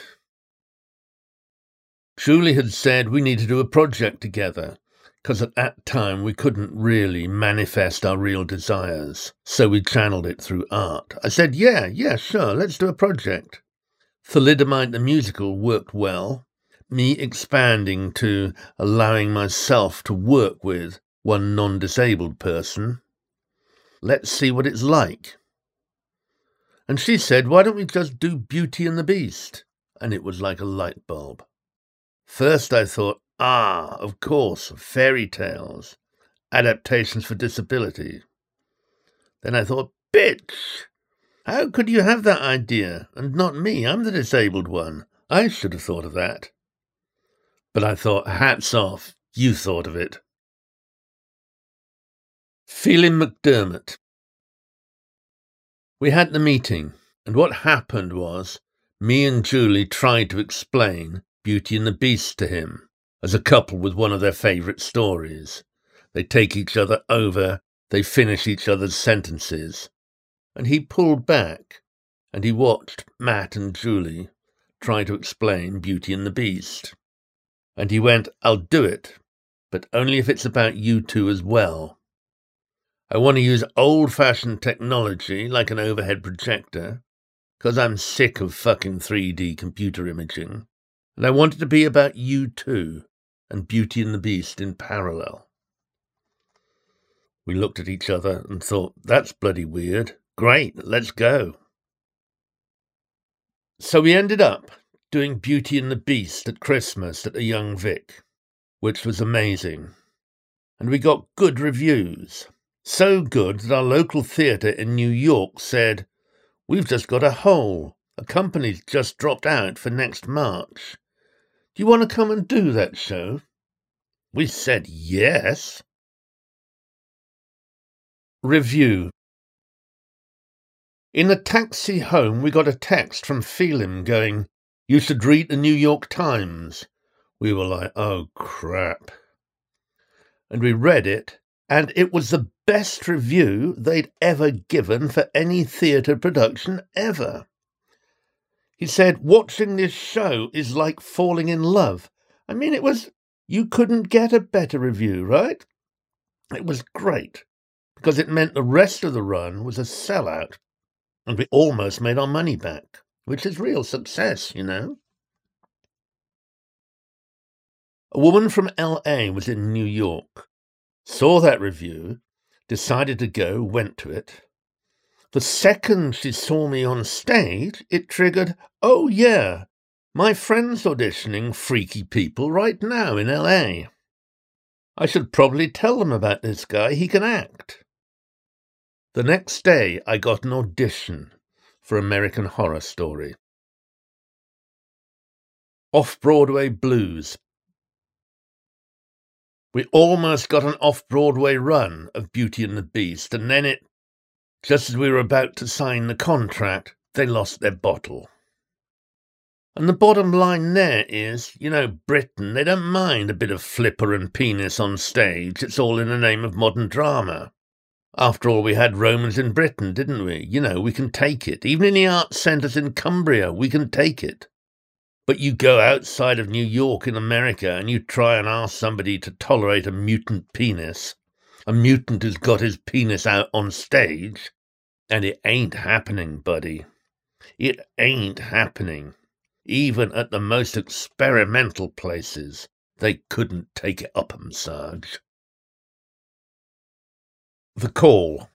Julie had said we need to do a project together, because at that time we couldn't really manifest our real desires, so we channeled it through art. I said, yeah, yeah, sure, let's do a project. Thalidomide the musical worked well, me expanding to allowing myself to work with one non-disabled person. Let's see what it's like. And she said, why don't we just do Beauty and the Beast? And it was like a light bulb. First I thought, ah, of course, fairy tales, adaptations for disability. Then I thought, bitch, how could you have that idea? And not me, I'm the disabled one. I should have thought of that. But I thought, hats off, you thought of it. Phelim McDermott. We had the meeting, and what happened was, me and Julie tried to explain Beauty and the Beast to him, as a couple with one of their favourite stories. They take each other over, they finish each other's sentences. And he pulled back, and he watched Matt and Julie try to explain Beauty and the Beast. And he went, I'll do it, but only if it's about you two as well. I want to use old-fashioned technology like an overhead projector, because I'm sick of fucking three D computer imaging, and I want it to be about you two and Beauty and the Beast in parallel. We looked at each other and thought, that's bloody weird. Great, let's go. So we ended up doing Beauty and the Beast at Christmas at a Young Vic, which was amazing. And we got good reviews. So good that our local theatre in New York said, we've just got a hole. A company's just dropped out for next March. Do you want to come and do that show? We said yes. Review. In the taxi home, we got a text from Phelim going, you should read the New York Times. We were like, oh, crap. And we read it, and it was the best review they'd ever given for any theatre production ever. He said, watching this show is like falling in love. I mean, it was, you couldn't get a better review, right? It was great, because it meant the rest of the run was a sellout, and we almost made our money back, which is real success, you know. A woman from L A was in New York, saw that review, decided to go, went to it. The second she saw me on stage, it triggered, oh yeah, my friend's auditioning Freaky People right now in L A. I should probably tell them about this guy, he can act. The next day I got an audition for American Horror Story. Off-Broadway Blues. We almost got an off-Broadway run of Beauty and the Beast, and then it, just as we were about to sign the contract, they lost their bottle. And the bottom line there is, you know, Britain, they don't mind a bit of flipper and penis on stage. It's all in the name of modern drama. After all, we had Romans in Britain, didn't we? You know, we can take it. Even in the arts centres in Cumbria, we can take it. But you go outside of New York in America and you try and ask somebody to tolerate a mutant penis, a mutant who's got his penis out on stage, and it ain't happening, buddy. It ain't happening. Even at the most experimental places, they couldn't take it up 'em, Sarge. The call.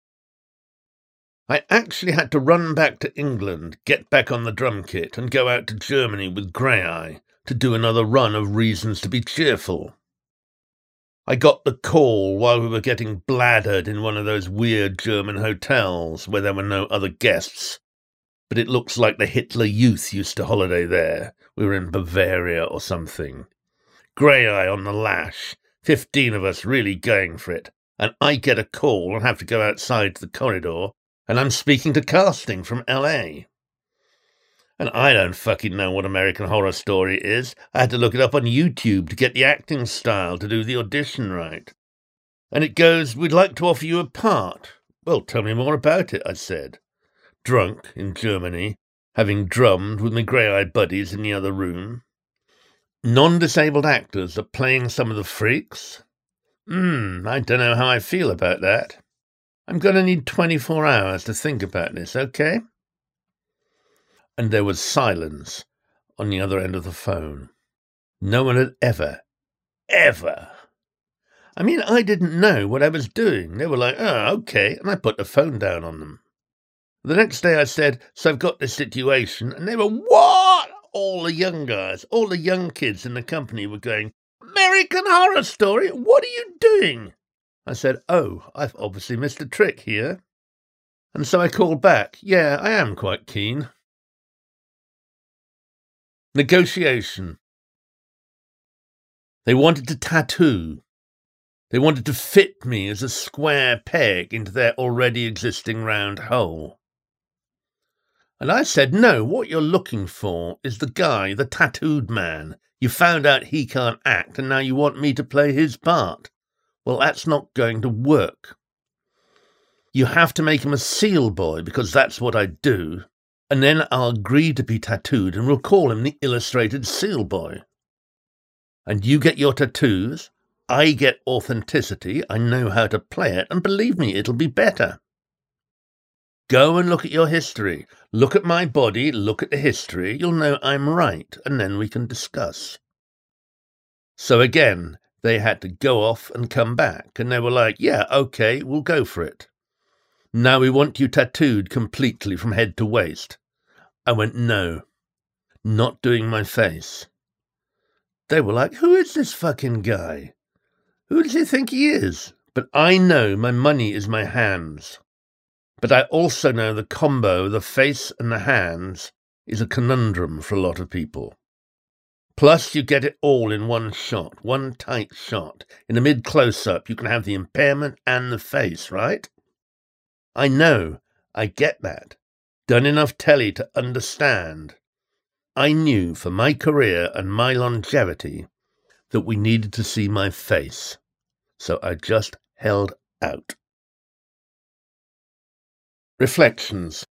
I actually had to run back to England, get back on the drum kit, and go out to Germany with Grey Eye to do another run of Reasons to be Cheerful. I got the call while we were getting bladdered in one of those weird German hotels where there were no other guests, but it looks like the Hitler Youth used to holiday there. We were in Bavaria or something. Grey Eye on the lash, fifteen of us really going for it, and I get a call and have to go outside to the corridor, and I'm speaking to casting from L A. And I don't fucking know what American Horror Story is. I had to look it up on YouTube to get the acting style to do the audition right. And it goes, "We'd like to offer you a part." "Well, tell me more about it," I said. Drunk in Germany, having drummed with my grey-eyed buddies in the other room. Non-disabled actors are playing some of the freaks? Hmm, I don't know how I feel about that. I'm going to need twenty-four hours to think about this, okay? And there was silence on the other end of the phone. No one had ever, ever. I mean, I didn't know what I was doing. They were like, "Oh, okay," and I put the phone down on them. The next day I said, "So I've got this situation," and they were, "What?" All the young guys, all the young kids in the company were going, "American Horror Story? What are you doing?" I said, "Oh, I've obviously missed a trick here." And so I called back, "Yeah, I am quite keen." Negotiation. They wanted to tattoo. They wanted to fit me as a square peg into their already existing round hole. And I said, "No, what you're looking for is the guy, the tattooed man. You found out he can't act, and now you want me to play his part. Well, that's not going to work. You have to make him a seal boy, because that's what I do, and then I'll agree to be tattooed, and we'll call him the Illustrated Seal Boy. And you get your tattoos, I get authenticity, I know how to play it, and believe me, it'll be better. Go and look at your history. Look at my body, look at the history. You'll know I'm right, and then we can discuss." So again, they had to go off and come back, and they were like, "Yeah, okay, we'll go for it. Now we want you tattooed completely from head to waist." I went, "No, not doing my face." They were like, "Who is this fucking guy? Who does he think he is?" But I know my money is my hands. But I also know the combo, the face and the hands, is a conundrum for a lot of people. Plus, you get it all in one shot, one tight shot. In a mid-close-up, you can have the impairment and the face, right? I know, I get that. Done enough telly to understand. I knew for my career and my longevity that we needed to see my face. So I just held out. Reflections.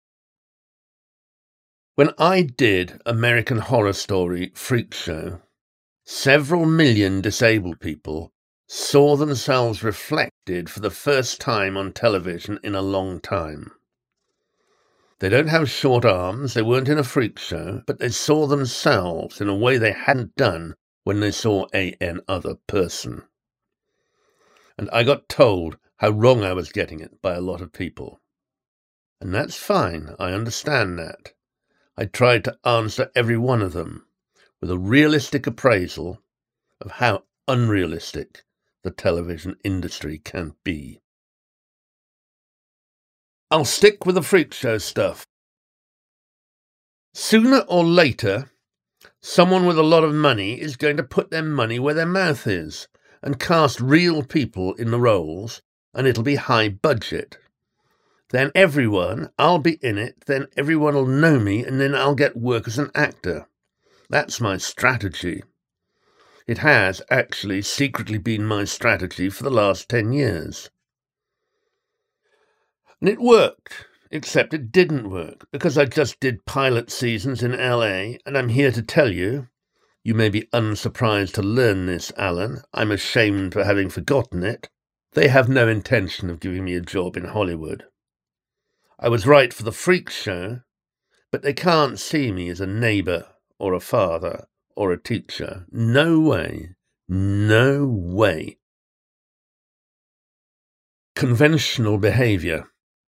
When I did American Horror Story Freak Show, several million disabled people saw themselves reflected for the first time on television in a long time. They don't have short arms, they weren't in a freak show, but they saw themselves in a way they hadn't done when they saw a an other person. And I got told how wrong I was getting it by a lot of people. And that's fine, I understand that. I tried to answer every one of them with a realistic appraisal of how unrealistic the television industry can be. I'll stick with the freak show stuff. Sooner or later, someone with a lot of money is going to put their money where their mouth is and cast real people in the roles, and it'll be high budget. Then everyone, I'll be in it, then everyone will know me, and then I'll get work as an actor. That's my strategy. It has actually secretly been my strategy for the last ten years. And it worked. except it didn't work, because I just did pilot seasons in L A, and I'm here to tell you, you may be unsurprised to learn this, Alan, I'm ashamed for having forgotten it, they have no intention of giving me a job in Hollywood. I was right for the Freak Show, but they can't see me as a neighbour or a father or a teacher. No way. No way. Conventional behaviour.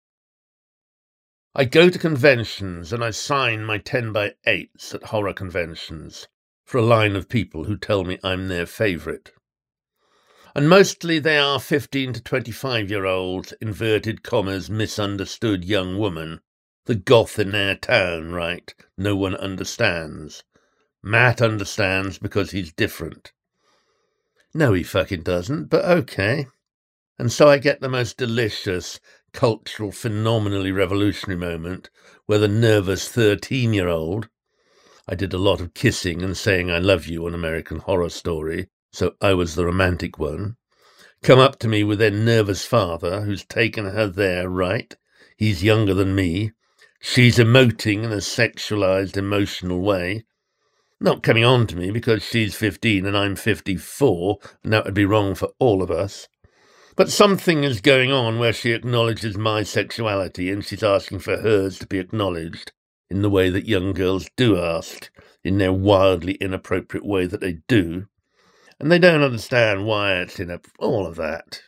I go to conventions and I sign my ten by eights at horror conventions for a line of people who tell me I'm their favourite. And mostly they are fifteen to twenty-five-year-old, inverted commas, misunderstood young woman, the goth in their town, right? No one understands. Matt understands because he's different. No, he fucking doesn't, but okay. And so I get the most delicious, cultural, phenomenally revolutionary moment where the nervous thirteen-year-old, I did a lot of kissing and saying I love you on American Horror Story, so I was the romantic one, come up to me with their nervous father who's taken her there, right? He's younger than me. She's emoting in a sexualized, emotional way. Not coming on to me because she's fifteen and I'm fifty-four, and that would be wrong for all of us. But something is going on where she acknowledges my sexuality and she's asking for hers to be acknowledged in the way that young girls do ask, in their wildly inappropriate way that they do. And they don't understand why it's in all of that.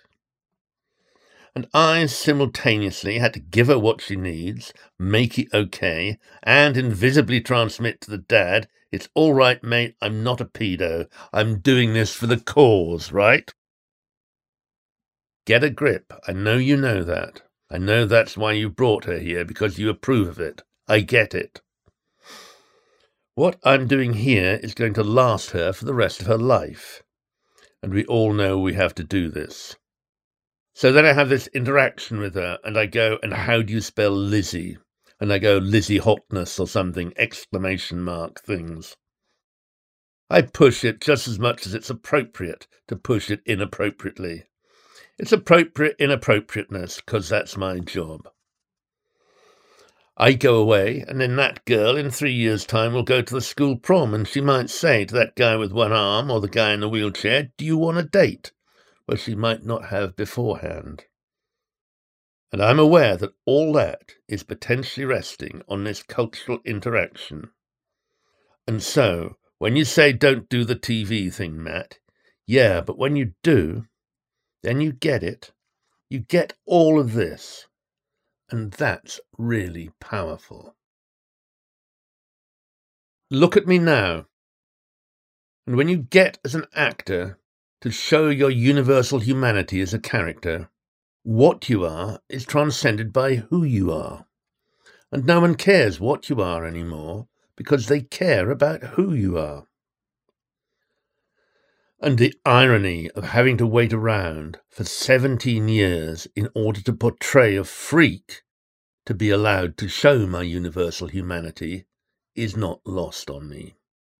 And I simultaneously had to give her what she needs, make it okay, and invisibly transmit to the dad, it's all right, mate, I'm not a pedo. I'm doing this for the cause, right? Get a grip. I know you know that. I know that's why you brought her here, because you approve of it. I get it. What I'm doing here is going to last her for the rest of her life. And we all know we have to do this. So then I have this interaction with her, and I go, and how do you spell Lizzie? And I go, Lizzie Hotness or something, exclamation mark things. I push it just as much as it's appropriate to push it inappropriately. It's appropriate inappropriateness, because that's my job. I go away, and then that girl in three years' time will go to the school prom, and she might say to that guy with one arm or the guy in the wheelchair, do you want a date? Well, she might not have beforehand. And I'm aware that all that is potentially resting on this cultural interaction. And so, when you say don't do the T V thing, Matt, yeah, but when you do, then you get it. You get all of this. And that's really powerful. Look at me now. And when you get as an actor to show your universal humanity as a character, what you are is transcended by who you are. And no one cares what you are anymore because they care about who you are. And the irony of having to wait around for seventeen years in order to portray a freak to be allowed to show my universal humanity is not lost on me.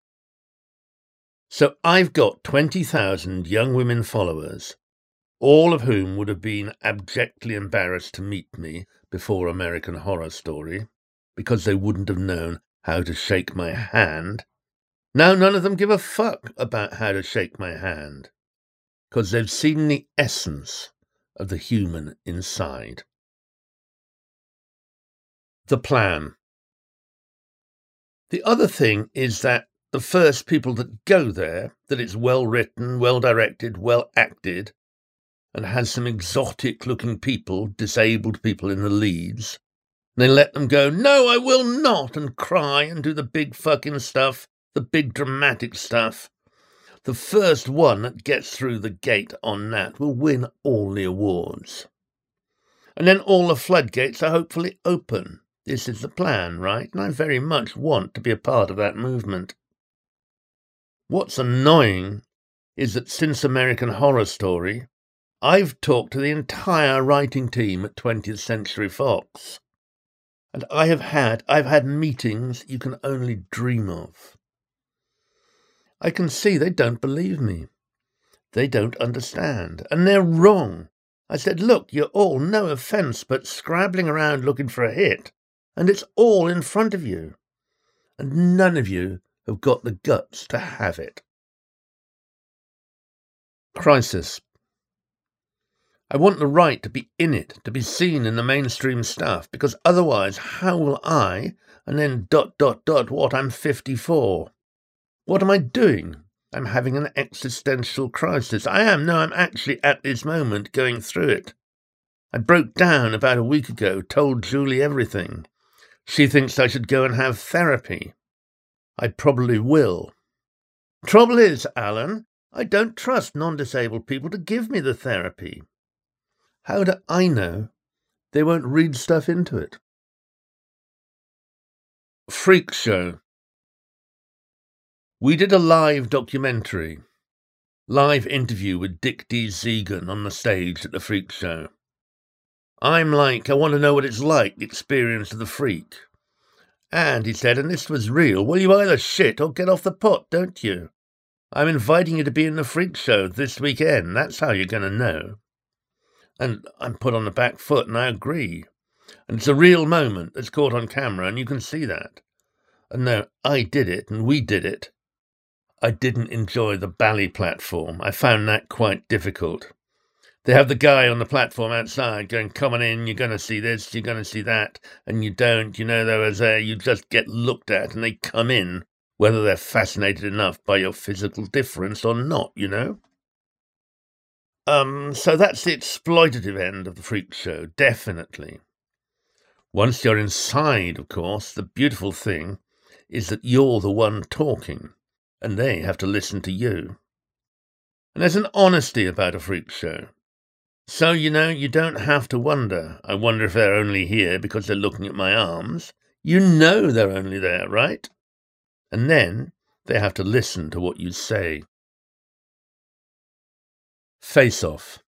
So I've got twenty thousand young women followers, all of whom would have been abjectly embarrassed to meet me before American Horror Story, because they wouldn't have known how to shake my hand. Now none of them give a fuck about how to shake my hand, because they've seen the essence of the human inside. The plan. The other thing is that the first people that go there, that it's well written, well directed, well acted, and has some exotic looking people, disabled people in the leads, and they let them go, no, I will not, and cry and do the big fucking stuff, the big dramatic stuff. The first one that gets through the gate on that will win all the awards. And then all the floodgates are hopefully open. This is the plan, right? And I very much want to be a part of that movement. What's annoying is that since American Horror Story, I've talked to the entire writing team at twentieth Century Fox. And I have had, I've had meetings you can only dream of. I can see they don't believe me. They don't understand. And they're wrong. I said, look, you're all, no offence, but scrabbling around looking for a hit, and it's all in front of you. And none of you have got the guts to have it. Crisis. I want the right to be in it, to be seen in the mainstream stuff, because otherwise how will I, and then dot, dot, dot, what, I'm fifty-four. What am I doing? I'm having an existential crisis. I am, no, I'm actually at this moment going through it. I broke down about a week ago, told Julie everything. She thinks I should go and have therapy. I probably will. Trouble is, Alan, I don't trust non-disabled people to give me the therapy. How do I know they won't read stuff into it? Freak Show. We did a live documentary, live interview with Dick D. Zegan on the stage at the Freak Show. I'm like, I want to know what it's like, the experience of the freak. And he said, and this was real, well, you either shit or get off the pot, don't you? I'm inviting you to be in the Freak Show this weekend. That's how you're going to know. And I'm put on the back foot, and I agree. And it's a real moment that's caught on camera, and you can see that. And no, I did it, and we did it. I didn't enjoy the Bally platform. I found that quite difficult. They have the guy on the platform outside going, come on in, you're going to see this, you're going to see that, and you don't. You know, there was a, you just get looked at, and they come in, whether they're fascinated enough by your physical difference or not, you know? Um, so that's the exploitative end of the Freak Show, definitely. Once you're inside, of course, the beautiful thing is that you're the one talking, and they have to listen to you. And there's an honesty about a Freak Show. So, you know, you don't have to wonder, I wonder if they're only here because they're looking at my arms. You know they're only there, right? And then they have to listen to what you say. Face Off.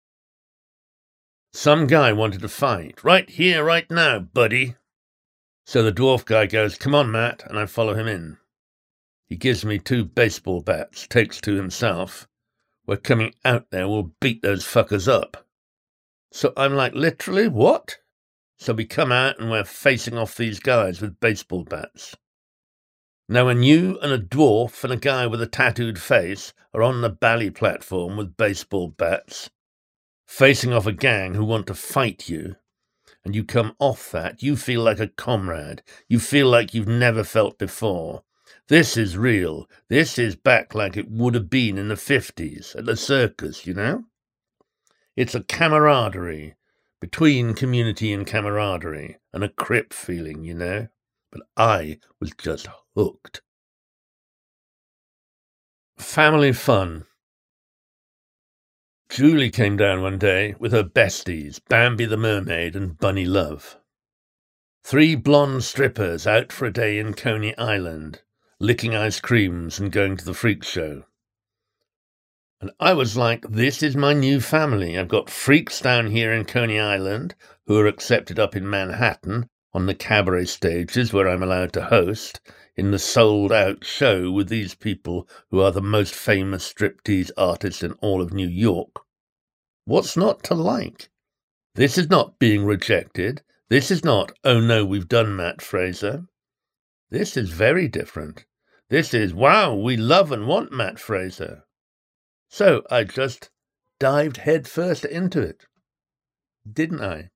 Some guy wanted to fight. Right here, right now, buddy. So the dwarf guy goes, come on, Matt, and I follow him in. He gives me two baseball bats, takes two himself. We're coming out there, we'll beat those fuckers up. So I'm like, literally, what? So we come out and we're facing off these guys with baseball bats. Now, when you and a dwarf and a guy with a tattooed face are on the Bally platform with baseball bats, facing off a gang who want to fight you, and you come off that, you feel like a comrade. You feel like you've never felt before. This is real. This is back like it would have been in the fifties at the circus, you know? It's a camaraderie, between community and camaraderie, and a crip feeling, you know? But I was just hooked. Family fun. Julie came down one day with her besties, Bambi the Mermaid and Bunny Love. Three blonde strippers out for a day in Coney Island, licking ice creams and going to the Freak Show. And I was like, this is my new family. I've got freaks down here in Coney Island who are accepted up in Manhattan on the cabaret stages where I'm allowed to host, in the sold-out show with these people who are the most famous striptease artists in all of New York. What's not to like? This is not being rejected. This is not, oh no, we've done Matt Fraser. This is very different. This is, wow, we love and want Matt Fraser. So I just dived headfirst into it. Didn't I?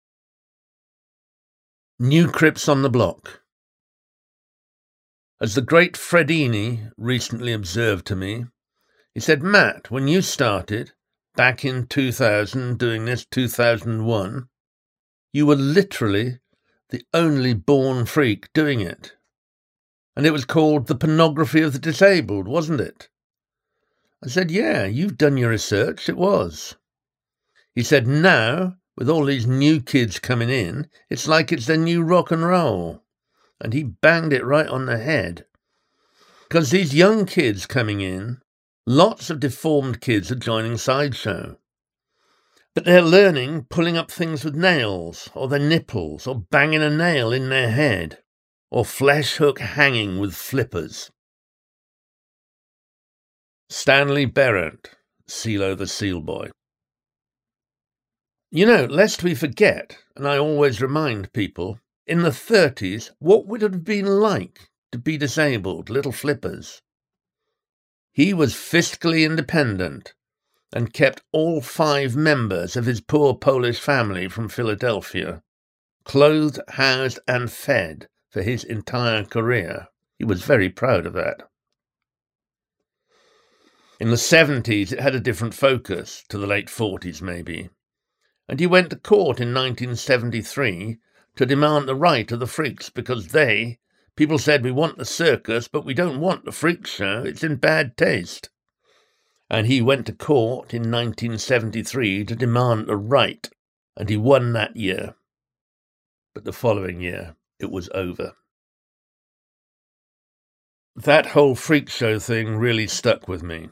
New Crips on the Block. As the great Fredini recently observed to me, he said, Matt, when you started, back in two thousand, doing this two thousand one, you were literally the only born freak doing it. And it was called The Pornography of the Disabled, wasn't it? I said, yeah, you've done your research, it was. He said, now, with all these new kids coming in, it's like it's the new rock and roll. And he banged it right on the head. Because these young kids coming in, lots of deformed kids are joining Sideshow. But they're learning pulling up things with nails, or their nipples, or banging a nail in their head, or flesh hook hanging with flippers. Stanley Berrant, CeeLo the Seal Boy. You know, lest we forget, and I always remind people, in the thirties, what would it have been like to be disabled, little flippers? He was fiscally independent and kept all five members of his poor Polish family from Philadelphia clothed, housed, and fed for his entire career. He was very proud of that. In the seventies, it had a different focus, to the late forties maybe, and he went to court in nineteen seventy-three to demand the right of the freaks because they, people said, we want the circus, but we don't want the freak show, it's in bad taste. And he went to court in nineteen seventy-three to demand the right, and he won that year. But the following year, it was over. That whole freak show thing really stuck with me.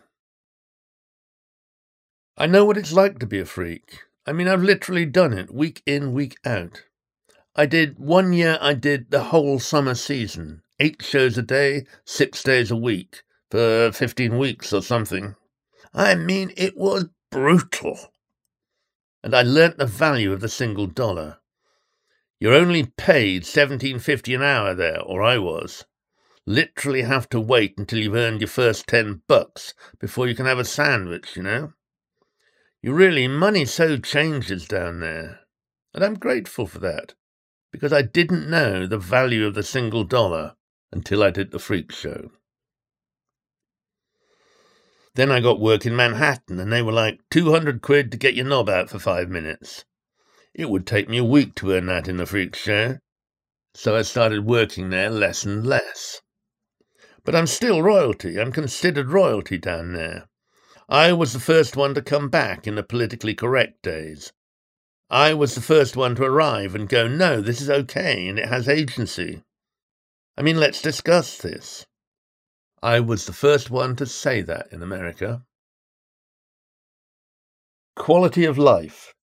I know what it's like to be a freak. I mean, I've literally done it, week in, week out. I did, one year I did the whole summer season, eight shows a day, six days a week, for fifteen weeks or something. I mean, it was brutal. And I learnt the value of the single dollar. You're only paid seventeen fifty an hour there, or I was. Literally have to wait until you've earned your first ten bucks before you can have a sandwich, you know? You really, money so changes down there. And I'm grateful for that, because I didn't know the value of the single dollar until I did the freak show. Then I got work in Manhattan, and they were like, two hundred quid to get your knob out for five minutes. It would take me a week to earn that in the freak show. So I started working there less and less. But I'm still royalty. I'm considered royalty down there. I was the first one to come back in the politically correct days. I was the first one to arrive and go, no, this is okay, and it has agency. I mean, let's discuss this. I was the first one to say that in America. Quality of life.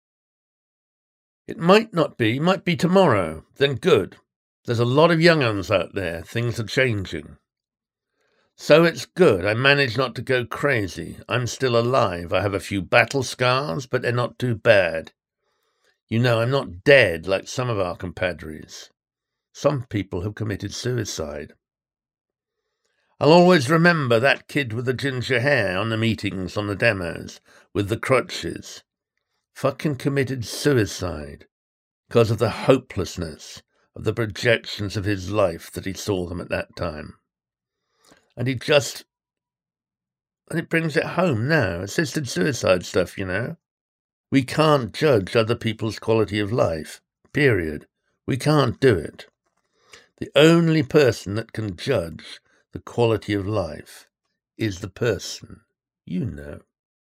It might not be, might be tomorrow, then good. There's a lot of young uns out there, things are changing. So it's good, I managed not to go crazy. I'm still alive, I have a few battle scars, but they're not too bad. You know, I'm not dead like some of our compadres. Some people have committed suicide. I'll always remember that kid with the ginger hair on the meetings, on the demos, with the crutches. Fucking committed suicide because of the hopelessness of the projections of his life that he saw them at that time. And he just... And it brings it home now, assisted suicide stuff, you know. We can't judge other people's quality of life, period. We can't do it. The only person that can judge the quality of life is the person, you know.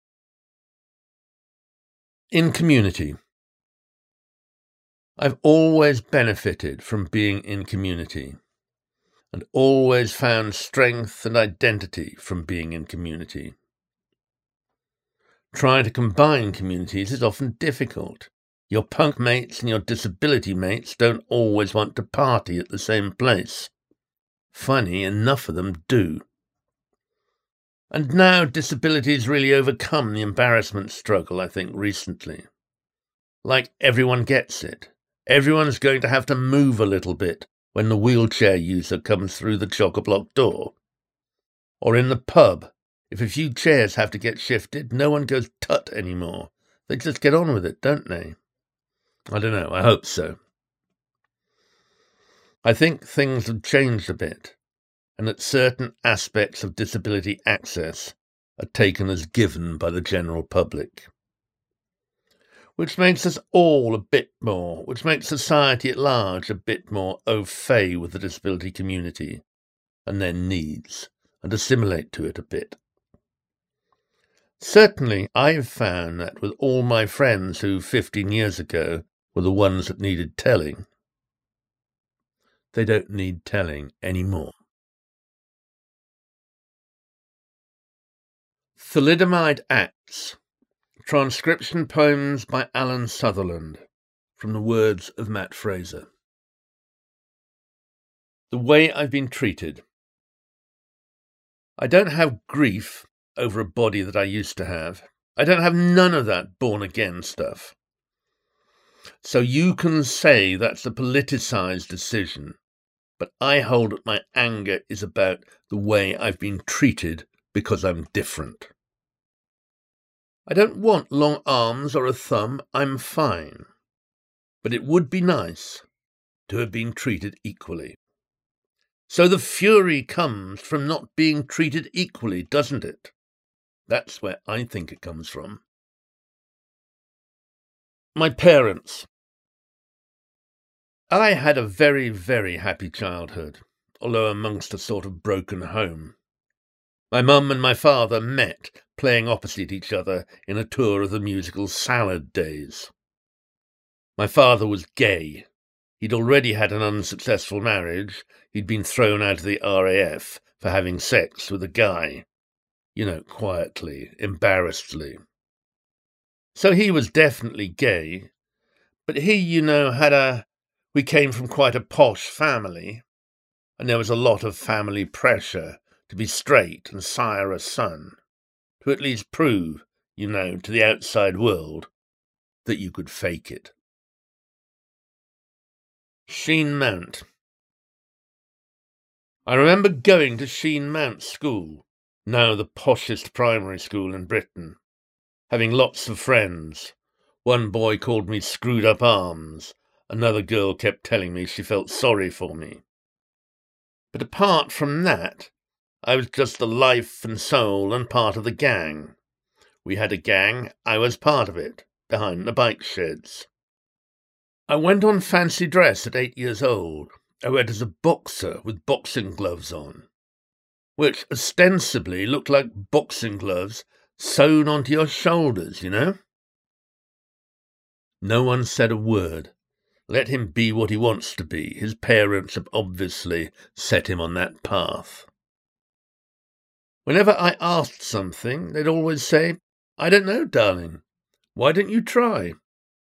In community. I've always benefited from being in community, and always found strength and identity from being in community. Trying to combine communities is often difficult. Your punk mates and your disability mates don't always want to party at the same place. Funny, enough of them do. And now disability's really overcome the embarrassment struggle, I think, recently. Like everyone gets it. Everyone's going to have to move a little bit when the wheelchair user comes through the chock-a-block door. Or in the pub, if a few chairs have to get shifted, no one goes tut anymore. They just get on with it, don't they? I don't know, I hope so. I think things have changed a bit, and that certain aspects of disability access are taken as given by the general public. Which makes us all a bit more, which makes society at large a bit more au fait with the disability community and their needs, and assimilate to it a bit. Certainly, I've found that with all my friends who fifteen years ago were the ones that needed telling, they don't need telling anymore. Thalidomide Acts. Transcription poems by Alan Sutherland, from the words of Matt Fraser. The way I've been treated. I don't have grief over a body that I used to have. I don't have none of that born-again stuff. So you can say that's a politicised decision, but I hold that my anger is about the way I've been treated because I'm different. I don't want long arms or a thumb, I'm fine. But it would be nice to have been treated equally. So the fury comes from not being treated equally, doesn't it? That's where I think it comes from. My parents. I had a very, very happy childhood, although amongst a sort of broken home. My mum and my father met playing opposite each other in a tour of the musical Salad Days. My father was gay. He'd already had an unsuccessful marriage. He'd been thrown out of the R A F for having sex with a guy. You know, quietly, embarrassedly. So he was definitely gay, but he, you know, had a... We came from quite a posh family, and there was a lot of family pressure to be straight and sire a son, to at least prove, you know, to the outside world that you could fake it. Sheen Mount. I remember going to Sheen Mount School, now the poshest primary school in Britain, having lots of friends. One boy called me Screwed Up Arms. Another girl kept telling me she felt sorry for me. But apart from that, I was just the life and soul and part of the gang. We had a gang, I was part of it, behind the bike sheds. I went on fancy dress at eight years old. I went as a boxer with boxing gloves on, which ostensibly looked like boxing gloves sewn onto your shoulders, you know? No one said a word. Let him be what he wants to be. His parents have obviously set him on that path. Whenever I asked something, they'd always say, "I don't know, darling. Why don't you try?"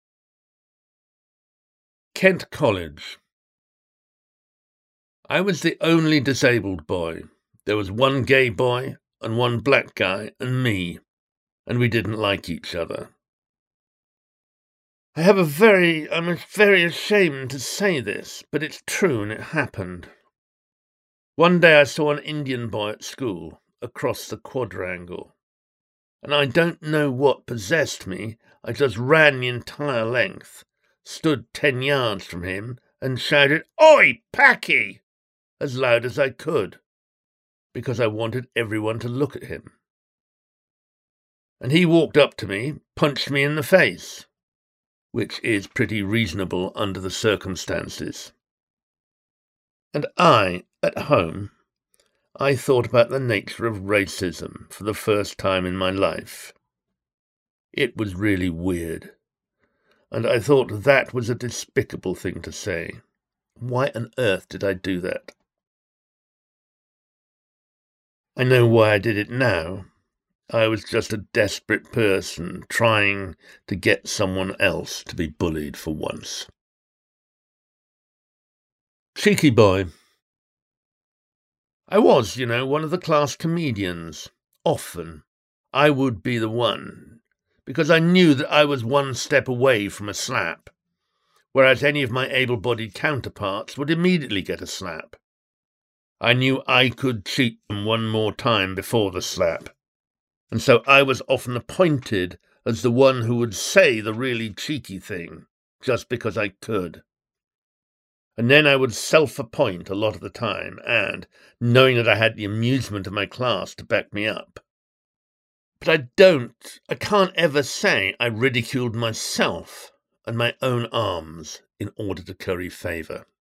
Kent College. I was the only disabled boy. There was one gay boy and one black guy and me, and we didn't like each other. I have a very, I'm very ashamed to say this, but it's true and it happened. One day I saw an Indian boy at school, across the quadrangle, and I don't know what possessed me. I just ran the entire length, stood ten yards from him, and shouted, "Oi, Packy!" as loud as I could, because I wanted everyone to look at him. And he walked up to me, punched me in the face, which is pretty reasonable under the circumstances. And I, at home, I thought about the nature of racism for the first time in my life. It was really weird, and I thought that was a despicable thing to say. Why on earth did I do that? I know why I did it now. I was just a desperate person trying to get someone else to be bullied for once. Cheeky boy. I was, you know, one of the class comedians. Often. I would be the one, because I knew that I was one step away from a slap, whereas any of my able-bodied counterparts would immediately get a slap. I knew I could cheat them one more time before the slap, and so I was often appointed as the one who would say the really cheeky thing, just because I could. And then I would self-appoint a lot of the time, and, knowing that I had the amusement of my class to back me up. But I don't, I can't ever say I ridiculed myself and my own arms in order to curry favour.